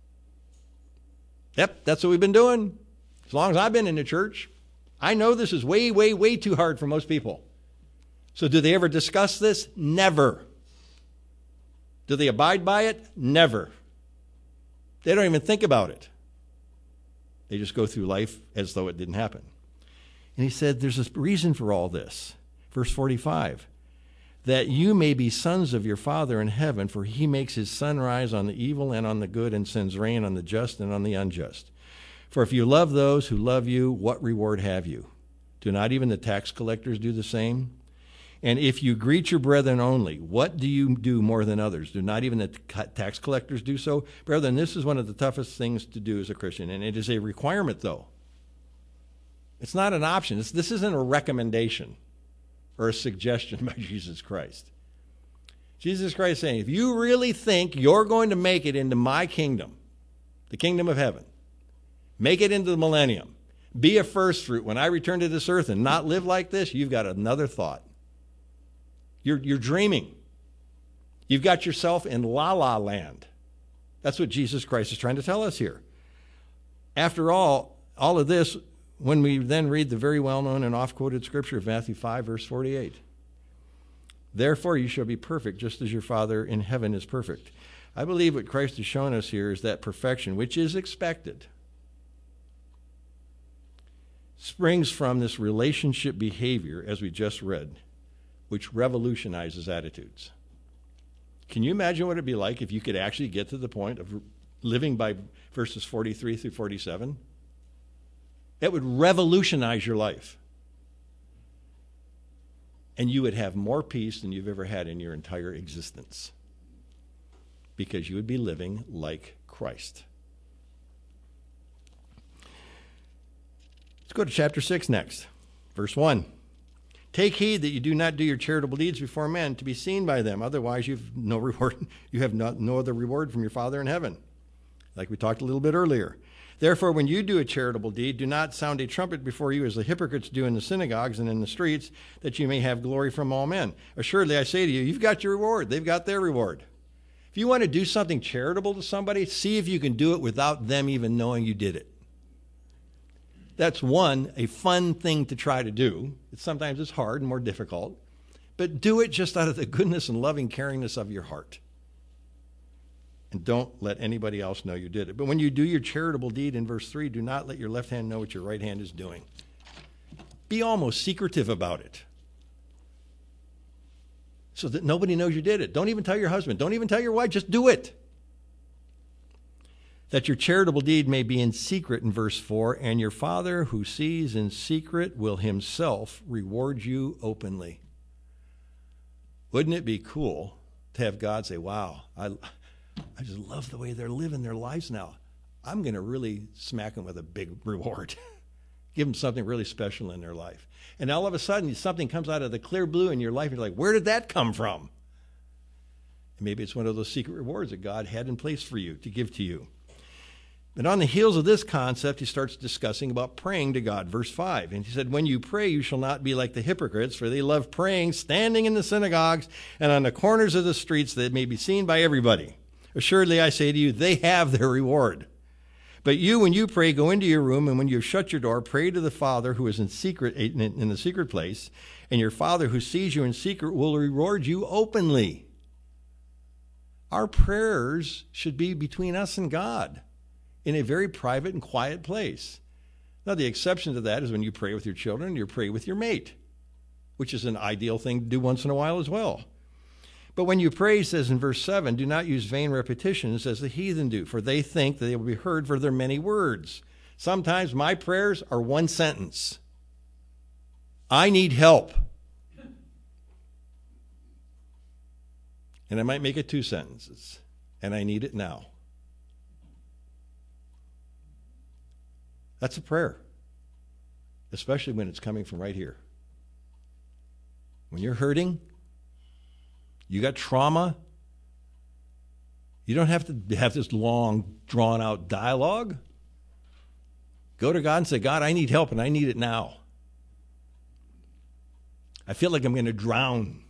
Yep, that's what we've been doing. As long as I've been in the church, I know this is way, way, way too hard for most people. So do they ever discuss this? Never. Do they abide by it? Never. They don't even think about it. They just go through life as though it didn't happen. And he said there's a reason for all this. Verse forty-five, that you may be sons of your Father in heaven, for he makes his sun rise on the evil and on the good, and sends rain on the just and on the unjust. For if you love those who love you, what reward have you? Do not even the tax collectors do the same? And if you greet your brethren only, what do you do more than others? Do not even the tax collectors do so? Brethren, this is one of the toughest things to do as a Christian, and it is a requirement, though. It's not an option. It's, this isn't a recommendation or a suggestion by Jesus Christ. Jesus Christ is saying, if you really think you're going to make it into my kingdom, the kingdom of heaven, make it into the millennium, be a first fruit when I return to this earth and not live like this, you've got another thought. You're, you're dreaming. You've got yourself in la-la land. That's what Jesus Christ is trying to tell us here. After all, all of this, when we then read the very well-known and oft-quoted scripture of Matthew five, verse forty-eight, therefore you shall be perfect, just as your Father in heaven is perfect. I believe what Christ has shown us here is that perfection, which is expected, springs from this relationship behavior, as we just read, which revolutionizes attitudes. Can you imagine what it'd be like if you could actually get to the point of living by verses forty-three through forty-seven? That would revolutionize your life. And you would have more peace than you've ever had in your entire existence, because you would be living like Christ. Let's go to chapter six next. Verse one. Take heed that you do not do your charitable deeds before men to be seen by them. Otherwise, you've no reward. You have not, no other reward from your Father in heaven, like we talked a little bit earlier. Therefore, when you do a charitable deed, do not sound a trumpet before you as the hypocrites do in the synagogues and in the streets, that you may have glory from all men. Assuredly, I say to you, you've got your reward. They've got their reward. If you want to do something charitable to somebody, see if you can do it without them even knowing you did it. That's one, a fun thing to try to do. It's, sometimes it's hard and more difficult, but do it just out of the goodness and loving caringness of your heart. And don't let anybody else know you did it. But when you do your charitable deed in verse three, do not let your left hand know what your right hand is doing. Be almost secretive about it, so that nobody knows you did it. Don't even tell your husband. Don't even tell your wife. Just do it. That your charitable deed may be in secret in verse four, and your Father who sees in secret will himself reward you openly. Wouldn't it be cool to have God say, wow, I, I just love the way they're living their lives now. I'm going to really smack them with a big reward. Give them something really special in their life. And all of a sudden, something comes out of the clear blue in your life, and you're like, where did that come from? And maybe it's one of those secret rewards that God had in place for you to give to you. But on the heels of this concept, he starts discussing about praying to God. Verse five, and he said, when you pray, you shall not be like the hypocrites, for they love praying, standing in the synagogues and on the corners of the streets, that it may be seen by everybody. Assuredly, I say to you, they have their reward. But you, when you pray, go into your room, and when you have shut your door, pray to the Father who is in secret, in the secret place, and your Father who sees you in secret will reward you openly. Our prayers should be between us and God in a very private and quiet place. Now, the exception to that is when you pray with your children, you pray with your mate, which is an ideal thing to do once in a while as well. But when you pray, he says in verse seven, do not use vain repetitions as the heathen do, for they think that they will be heard for their many words. Sometimes my prayers are one sentence. I need help. And I might make it two sentences. And I need it now. That's a prayer. Especially when it's coming from right here. When you're hurting, you got trauma, you don't have to have this long, drawn-out dialogue. Go to God and say, God, I need help and I need it now. I feel like I'm going to drown.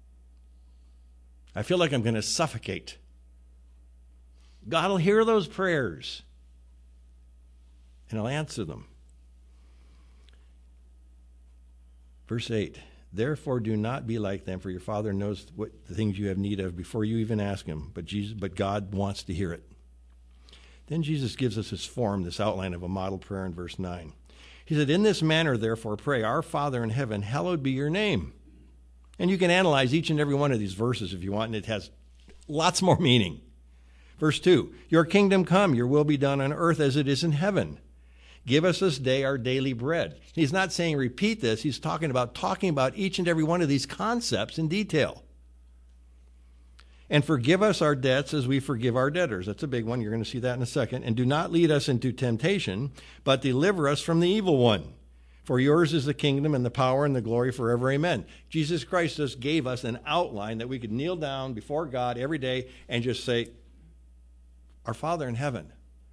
I feel like I'm going to suffocate. God will hear those prayers, and He'll answer them. Verse eight, therefore do not be like them, for your Father knows what the things you have need of before you even ask Him, but Jesus, but God wants to hear it. Then Jesus gives us this form, this outline of a model prayer in verse nine. He said, in this manner, therefore, pray, our Father in heaven, hallowed be your name. And you can analyze each and every one of these verses if you want, and it has lots more meaning. Verse two, your kingdom come, your will be done on earth as it is in heaven. Give us this day our daily bread. He's not saying repeat this. He's talking about talking about each and every one of these concepts in detail. And forgive us our debts as we forgive our debtors. That's a big one. You're going to see that in a second. And do not lead us into temptation, but deliver us from the evil one. For yours is the kingdom and the power and the glory forever. Amen. Jesus Christ just gave us an outline that we could kneel down before God every day and just say, our Father in heaven.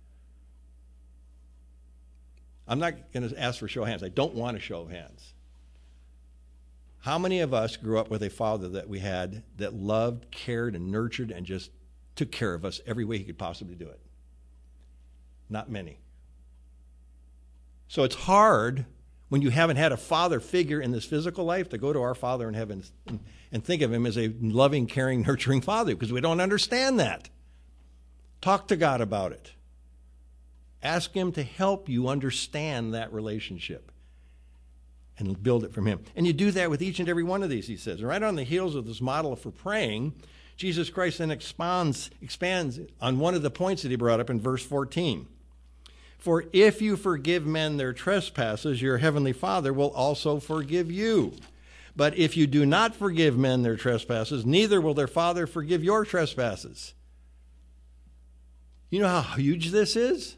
I'm not going to ask for show of hands. I don't want a show of hands. How many of us grew up with a father that we had that loved, cared, and nurtured and just took care of us every way he could possibly do it? Not many. So it's hard when you haven't had a father figure in this physical life to go to our Father in heaven and, and think of Him as a loving, caring, nurturing Father, because we don't understand that. Talk to God about it. Ask Him to help you understand that relationship and build it from Him. And you do that with each and every one of these, he says. And right on the heels of this model for praying, Jesus Christ then expands, expands on one of the points that he brought up in verse fourteen. For if you forgive men their trespasses, your heavenly Father will also forgive you. But if you do not forgive men their trespasses, neither will their Father forgive your trespasses. You know how huge this is?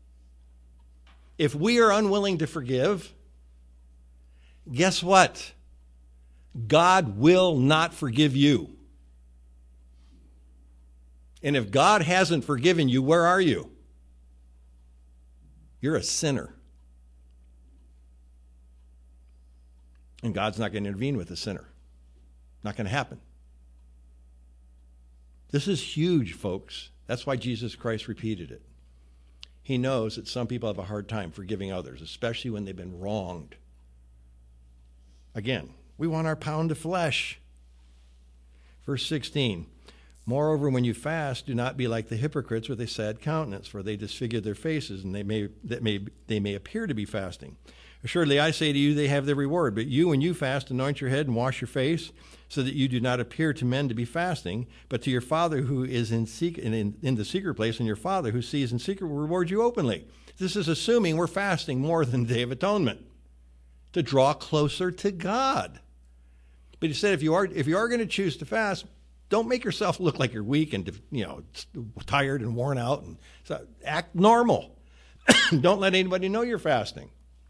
If we are unwilling to forgive, guess what? God will not forgive you. And if God hasn't forgiven you, where are you? You're a sinner. And God's not going to intervene with the sinner. Not going to happen. This is huge, folks. That's why Jesus Christ repeated it. He knows that some people have a hard time forgiving others, especially when they've been wronged. Again, we want our pound of flesh. Verse sixteen, moreover, when you fast, do not be like the hypocrites with a sad countenance, for they disfigure their faces, and they may, that may, they may appear to be fasting. Assuredly, I say to you, they have their reward. But you, when you fast, anoint your head and wash your face, so that you do not appear to men to be fasting, but to your Father who is in, secret, in, in the secret place, and your Father who sees in secret will reward you openly. This is assuming we're fasting more than the Day of Atonement, to draw closer to God. But he said, if you are if you are going to choose to fast, don't make yourself look like you're weak and, you know, tired and worn out. And so act normal. Don't let anybody know you're fasting.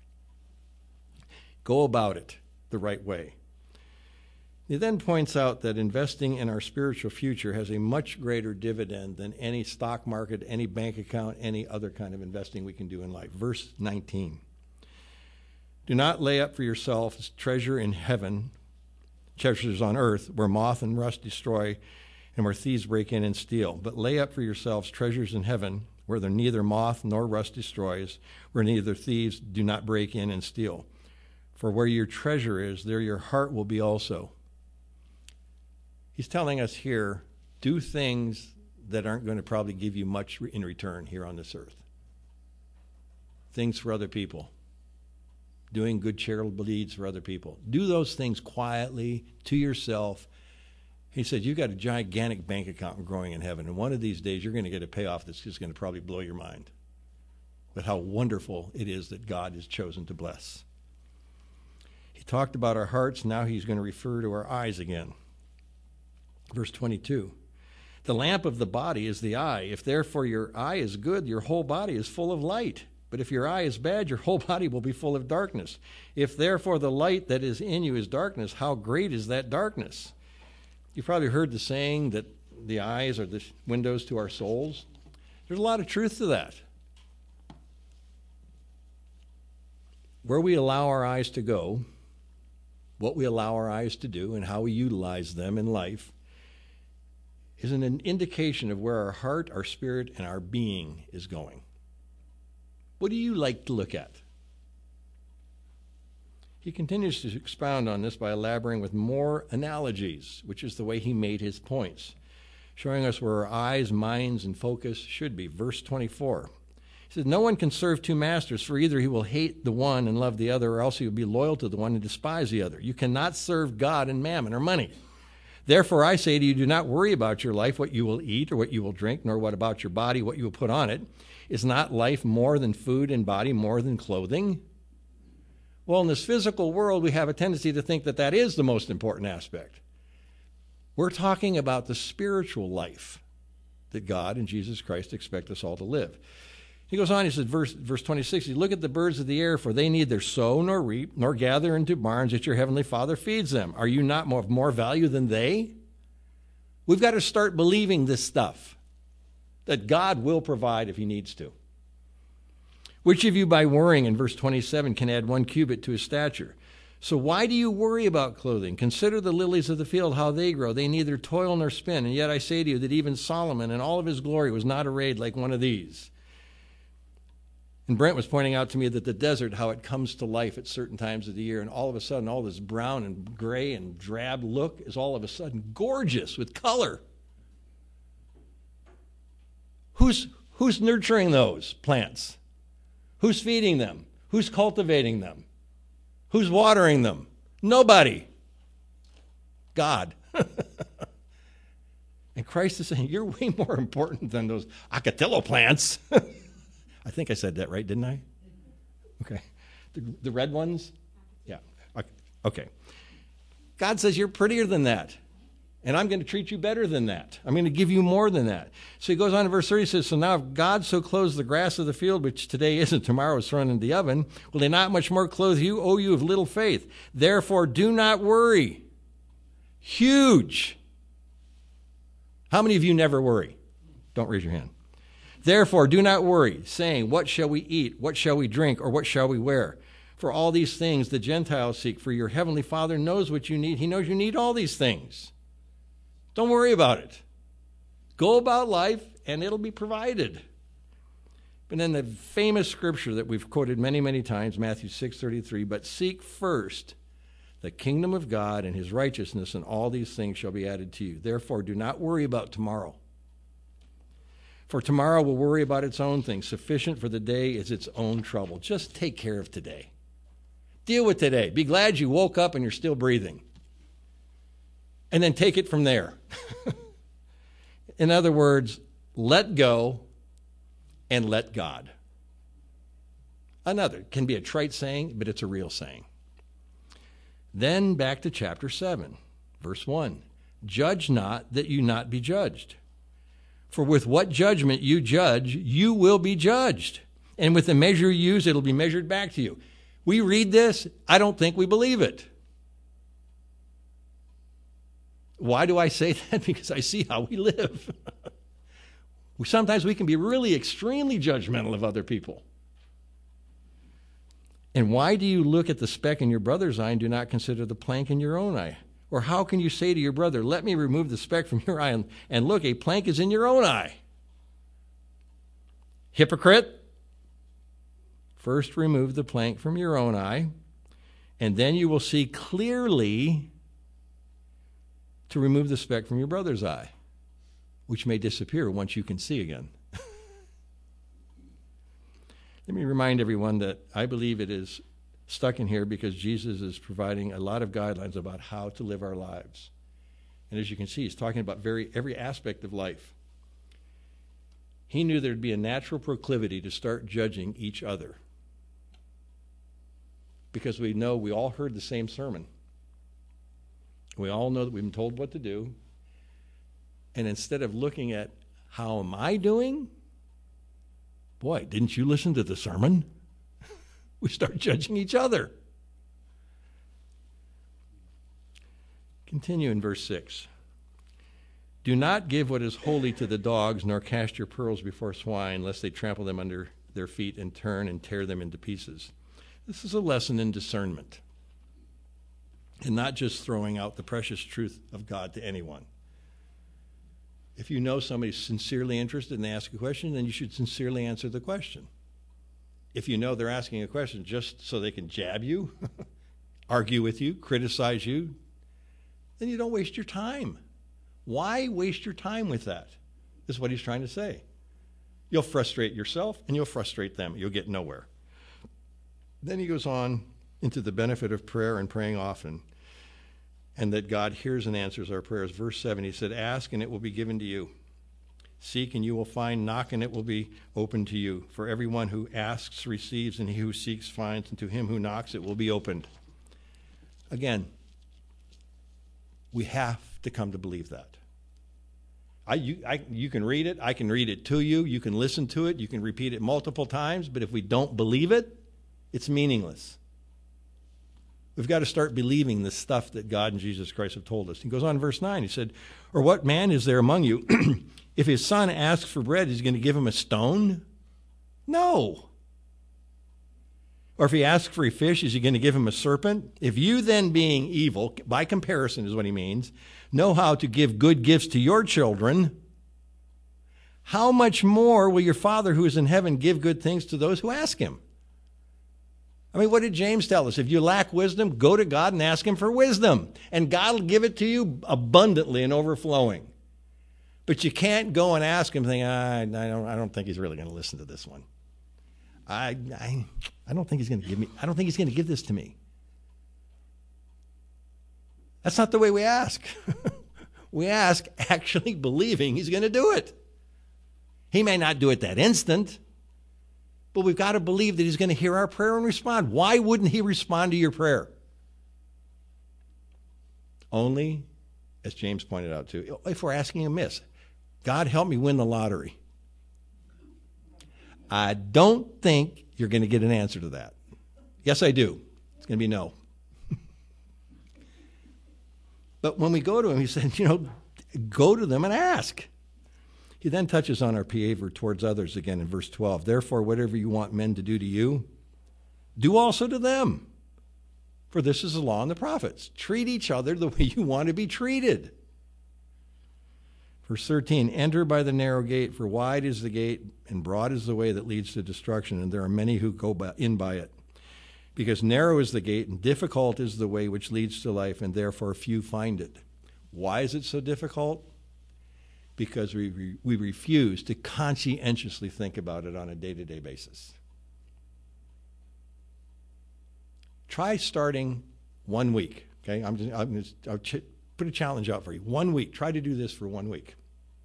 Go about it the right way. He then points out that investing in our spiritual future has a much greater dividend than any stock market, any bank account, any other kind of investing we can do in life. Verse nineteen. Do not lay up for yourselves treasure in heaven, treasures on earth, where moth and rust destroy and where thieves break in and steal. But lay up for yourselves treasures in heaven, where there neither moth nor rust destroys, where neither thieves do not break in and steal. For where your treasure is, there your heart will be also. He's telling us here, do things that aren't going to probably give you much in return here on this earth. Things for other people. Doing good charitable deeds for other people. Do those things quietly to yourself. He said, you've got a gigantic bank account growing in heaven, and one of these days you're going to get a payoff that's just going to probably blow your mind. But how wonderful it is that God has chosen to bless. He talked about our hearts. Now he's going to refer to our eyes again. Verse twenty-two. The lamp of the body is the eye. If therefore your eye is good, your whole body is full of light. But if your eye is bad, your whole body will be full of darkness. If therefore the light that is in you is darkness, how great is that darkness? You've probably heard the saying that the eyes are the windows to our souls. There's a lot of truth to that. Where we allow our eyes to go, what we allow our eyes to do, and how we utilize them in life is an indication of where our heart, our spirit, and our being is going. What do you like to look at? He continues to expound on this by elaborating with more analogies, which is the way he made his points, showing us where our eyes, minds, and focus should be. Verse twenty-four. He says, no one can serve two masters, for either he will hate the one and love the other, or else he will be loyal to the one and despise the other. You cannot serve God and mammon or money. Therefore I say to you, do not worry about your life, what you will eat or what you will drink, nor what about your body, what you will put on it. Is not life more than food and body more than clothing? Well, in this physical world, we have a tendency to think that that is the most important aspect. We're talking about the spiritual life that God and Jesus Christ expect us all to live. He goes on, he says, verse, verse twenty-six, look at the birds of the air, for they neither sow nor reap, nor gather into barns, yet your heavenly Father feeds them. Are you not more, of more value than they? We've got to start believing this stuff, that God will provide if he needs to. Which of you by worrying, in verse twenty-seven, can add one cubit to his stature? So why do you worry about clothing? Consider the lilies of the field, how they grow. They neither toil nor spin. And yet I say to you that even Solomon in all of his glory was not arrayed like one of these. And Brent was pointing out to me that the desert, how it comes to life at certain times of the year, and all of a sudden all this brown and gray and drab look is all of a sudden gorgeous with color. Who's, who's nurturing those plants? Who's feeding them? Who's cultivating them? Who's watering them? Nobody. God. And Christ is saying, you're way more important than those Ocotillo plants. I think I said that right, didn't I? Okay. The, the red ones? Yeah. Okay. God says you're prettier than that. And I'm going to treat you better than that. I'm going to give you more than that. So he goes on in verse thirty, he says, so now if God so clothes the grass of the field, which today isn't, tomorrow is thrown into the oven, will he not much more clothe you, O you of little faith? Therefore do not worry. Huge. How many of you never worry? Don't raise your hand. Therefore do not worry, saying, what shall we eat? What shall we drink? Or what shall we wear? For all these things the Gentiles seek, for your heavenly Father knows what you need. He knows you need all these things. Don't worry about it. Go about life, and it'll be provided. But then the famous scripture that we've quoted many, many times, Matthew six thirty-three, but seek first the kingdom of God and his righteousness, and all these things shall be added to you. Therefore, do not worry about tomorrow. For tomorrow will worry about its own things. Sufficient for the day is its own trouble. Just take care of today. Deal with today. Be glad you woke up and you're still breathing. And then take it from there. In other words, let go and let God. Another, can be a trite saying, but it's a real saying. Then back to chapter seven, verse one. Judge not that you not be judged. For with what judgment you judge, you will be judged. And with the measure you use, it'll be measured back to you. We read this, I don't think we believe it. Why do I say that? Because I see how we live. Sometimes we can be really extremely judgmental of other people. And why do you look at the speck in your brother's eye and do not consider the plank in your own eye? Or how can you say to your brother, let me remove the speck from your eye, and, and look, a plank is in your own eye? Hypocrite, first remove the plank from your own eye, and then you will see clearly to remove the speck from your brother's eye. which may disappear once you can see again. Let me remind everyone that I believe it is stuck in here because Jesus is providing a lot of guidelines about how to live our lives. And as you can see, he's talking about very every aspect of life. He knew there'd be a natural proclivity to start judging each other. Because we know we all heard the same sermon. We all know that we've been told what to do. And instead of looking at how am I doing? Boy, didn't you listen to the sermon? We start judging each other. Continue in verse six. Do not give what is holy to the dogs, nor cast your pearls before swine, lest they trample them under their feet and turn and tear them into pieces. This is a lesson in discernment, and not just throwing out the precious truth of God to anyone. If you know somebody's sincerely interested and they ask a question, then you should sincerely answer the question. If you know they're asking a question just so they can jab you, argue with you, criticize you, then you don't waste your time. Why waste your time with that? This is what he's trying to say. You'll frustrate yourself and you'll frustrate them. You'll get nowhere. Then he goes on into the benefit of prayer and praying often, and that God hears and answers our prayers. Verse seven, he said, ask and it will be given to you. Seek and you will find. Knock and it will be opened to you. For everyone who asks receives, and he who seeks finds, and to him who knocks it will be opened. Again, we have to come to believe that. I, you, I, you can read it. I can read it to you. You can listen to it. You can repeat it multiple times. But if we don't believe it, it's meaningless. We've got to start believing the stuff that God and Jesus Christ have told us. He goes on in verse nine. He said, or what man is there among you, if his son asks for bread, is he going to give him a stone? No. Or if he asks for a fish, is he going to give him a serpent? If you then, being evil, by comparison is what he means, know how to give good gifts to your children, how much more will your Father who is in heaven give good things to those who ask him? I mean, what did James tell us? If you lack wisdom, go to God and ask him for wisdom, and God will give it to you abundantly and overflowing. But you can't go and ask him, thinking, I, I don't, I don't think he's really going to listen to this one. I, I, I don't think he's going to give me. I don't think he's going to give this to me. That's not the way we ask. We ask actually believing he's going to do it. He may not do it that instant, but we've got to believe that he's going to hear our prayer and respond. Why wouldn't he respond to your prayer? Only, as James pointed out too, if we're asking amiss. God, help me win the lottery. I don't think you're going to get an answer to that. Yes, I do. It's going to be no. But when we go to him, he said, you know, go to them and ask. He then touches on our behavior towards others again in verse twelve. Therefore, whatever you want men to do to you, do also to them. For this is the law and the prophets. Treat each other the way you want to be treated. Verse thirteen, enter by the narrow gate, for wide is the gate and broad is the way that leads to destruction, and there are many who go in by it. Because narrow is the gate and difficult is the way which leads to life, and therefore few find it. Why is it so difficult? Because we, re- we refuse to conscientiously think about it on a day-to-day basis. Try starting one week, okay? I'm just, I'm just, I'll ch- put a challenge out for you. One week. Try to do this for one week.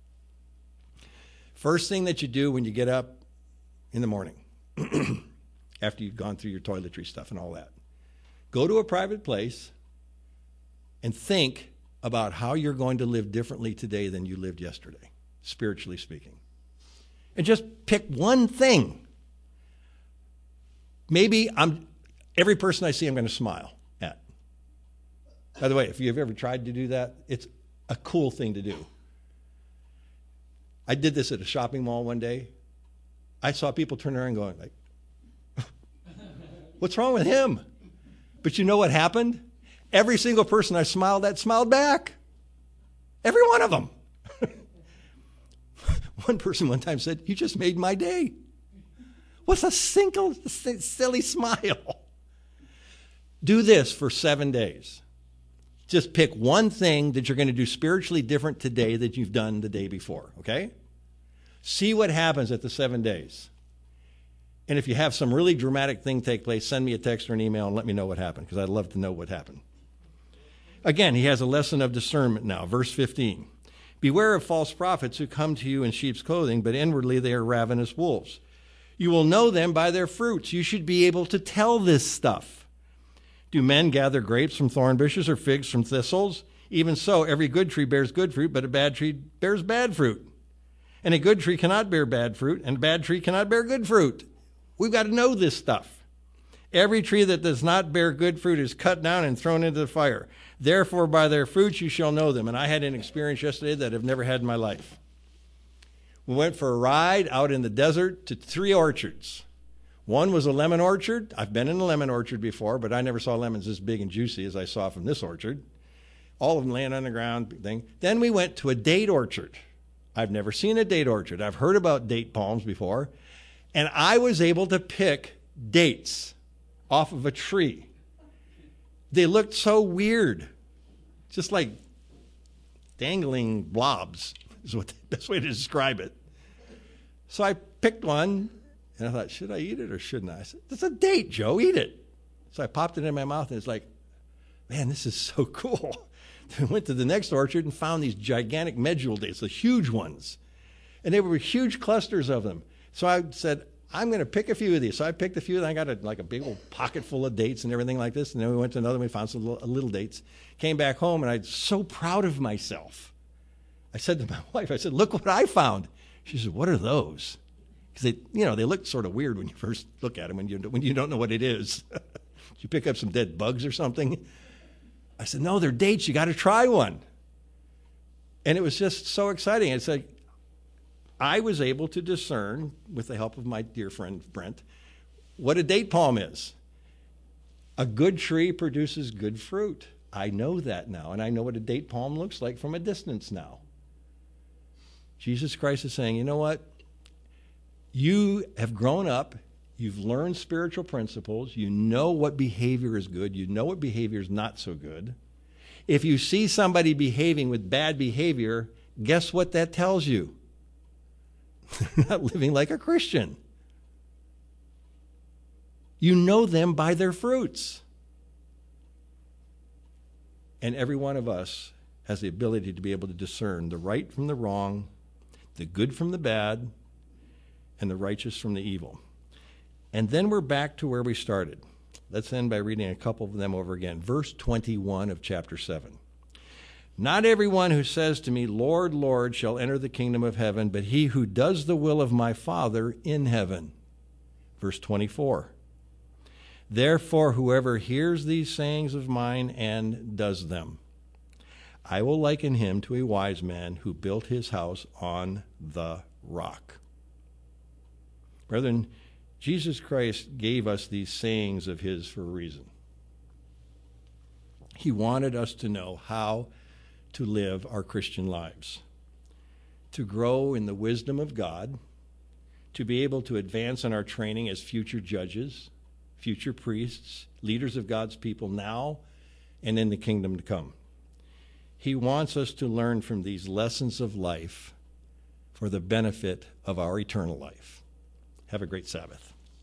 First thing that you do when you get up in the morning, after you've gone through your toiletry stuff and all that, go to a private place and think about how you're going to live differently today than you lived yesterday, spiritually speaking. And just pick one thing. Maybe I'm every person I see I'm going to smile at. By the way, if you've ever tried to do that, it's a cool thing to do. I did this at a shopping mall one day. I saw people turn around going like, what's wrong with him? But you know what happened? Every single person I smiled at smiled back. Every one of them. One person one time said, you just made my day. What's a single silly smile? Do this for seven days. Just pick one thing that you're going to do spiritually different today that you've done the day before, okay? See what happens at the seven days. And if you have some really dramatic thing take place, send me a text or an email and let me know what happened, because I'd love to know what happened. Again, he has a lesson of discernment now. Verse fifteen. Beware of false prophets who come to you in sheep's clothing, but inwardly they are ravenous wolves. You will know them by their fruits. You should be able to tell this stuff. Do men gather grapes from thorn bushes or figs from thistles? Even so, every good tree bears good fruit, but a bad tree bears bad fruit. And a good tree cannot bear bad fruit, and a bad tree cannot bear good fruit. We've got to know this stuff. Every tree that does not bear good fruit is cut down and thrown into the fire. Therefore, by their fruits you shall know them. And I had an experience yesterday that I've never had in my life. We went for a ride out in the desert to three orchards. One was a lemon orchard. I've been in a lemon orchard before, but I never saw lemons as big and juicy as I saw from this orchard. All of them laying on the ground thing. Then we went to a date orchard. I've never seen a date orchard. I've heard about date palms before. And I was able to pick dates off of a tree. They looked so weird. Just like dangling blobs is what the best way to describe it. So I picked one. And I thought, should I eat it or shouldn't I? I said, it's a date, Joe. Eat it. So I popped it in my mouth, and it's like, man, this is so cool. Then I went to the next orchard and found these gigantic medjool dates, the huge ones. And they were huge clusters of them. So I said, I'm going to pick a few of these. So I picked a few, and I got a, like a big old pocket full of dates and everything like this. And then we went to another one. We found some little, little dates. Came back home, and I was so proud of myself. I said to my wife, I said, look what I found. She said, what are those? Because they, you know, they look sort of weird when you first look at them, when you, when you don't know what it is. Did you pick up some dead bugs or something? I said, no, they're dates. You got to try one. And it was just so exciting. It's like I was able to discern, with the help of my dear friend Brent, what a date palm is. A good tree produces good fruit. I know that now, and I know what a date palm looks like from a distance now. Jesus Christ is saying, you know what? You have grown up, you've learned spiritual principles, you know what behavior is good, you know what behavior is not so good. If you see somebody behaving with bad behavior, guess what that tells you? They're not living like a Christian. You know them by their fruits. And every one of us has the ability to be able to discern the right from the wrong, the good from the bad, and the righteous from the evil. And then we're back to where we started. Let's end by reading a couple of them over again. Verse twenty-one of chapter seven. Not everyone who says to me, Lord, Lord, shall enter the kingdom of heaven, but he who does the will of my Father in heaven. Verse twenty-four. Therefore, whoever hears these sayings of mine and does them, I will liken him to a wise man who built his house on the rock. Brethren, Jesus Christ gave us these sayings of his for a reason. He wanted us to know how to live our Christian lives, to grow in the wisdom of God, to be able to advance in our training as future judges, future priests, leaders of God's people now and in the kingdom to come. He wants us to learn from these lessons of life for the benefit of our eternal life. Have a great Sabbath.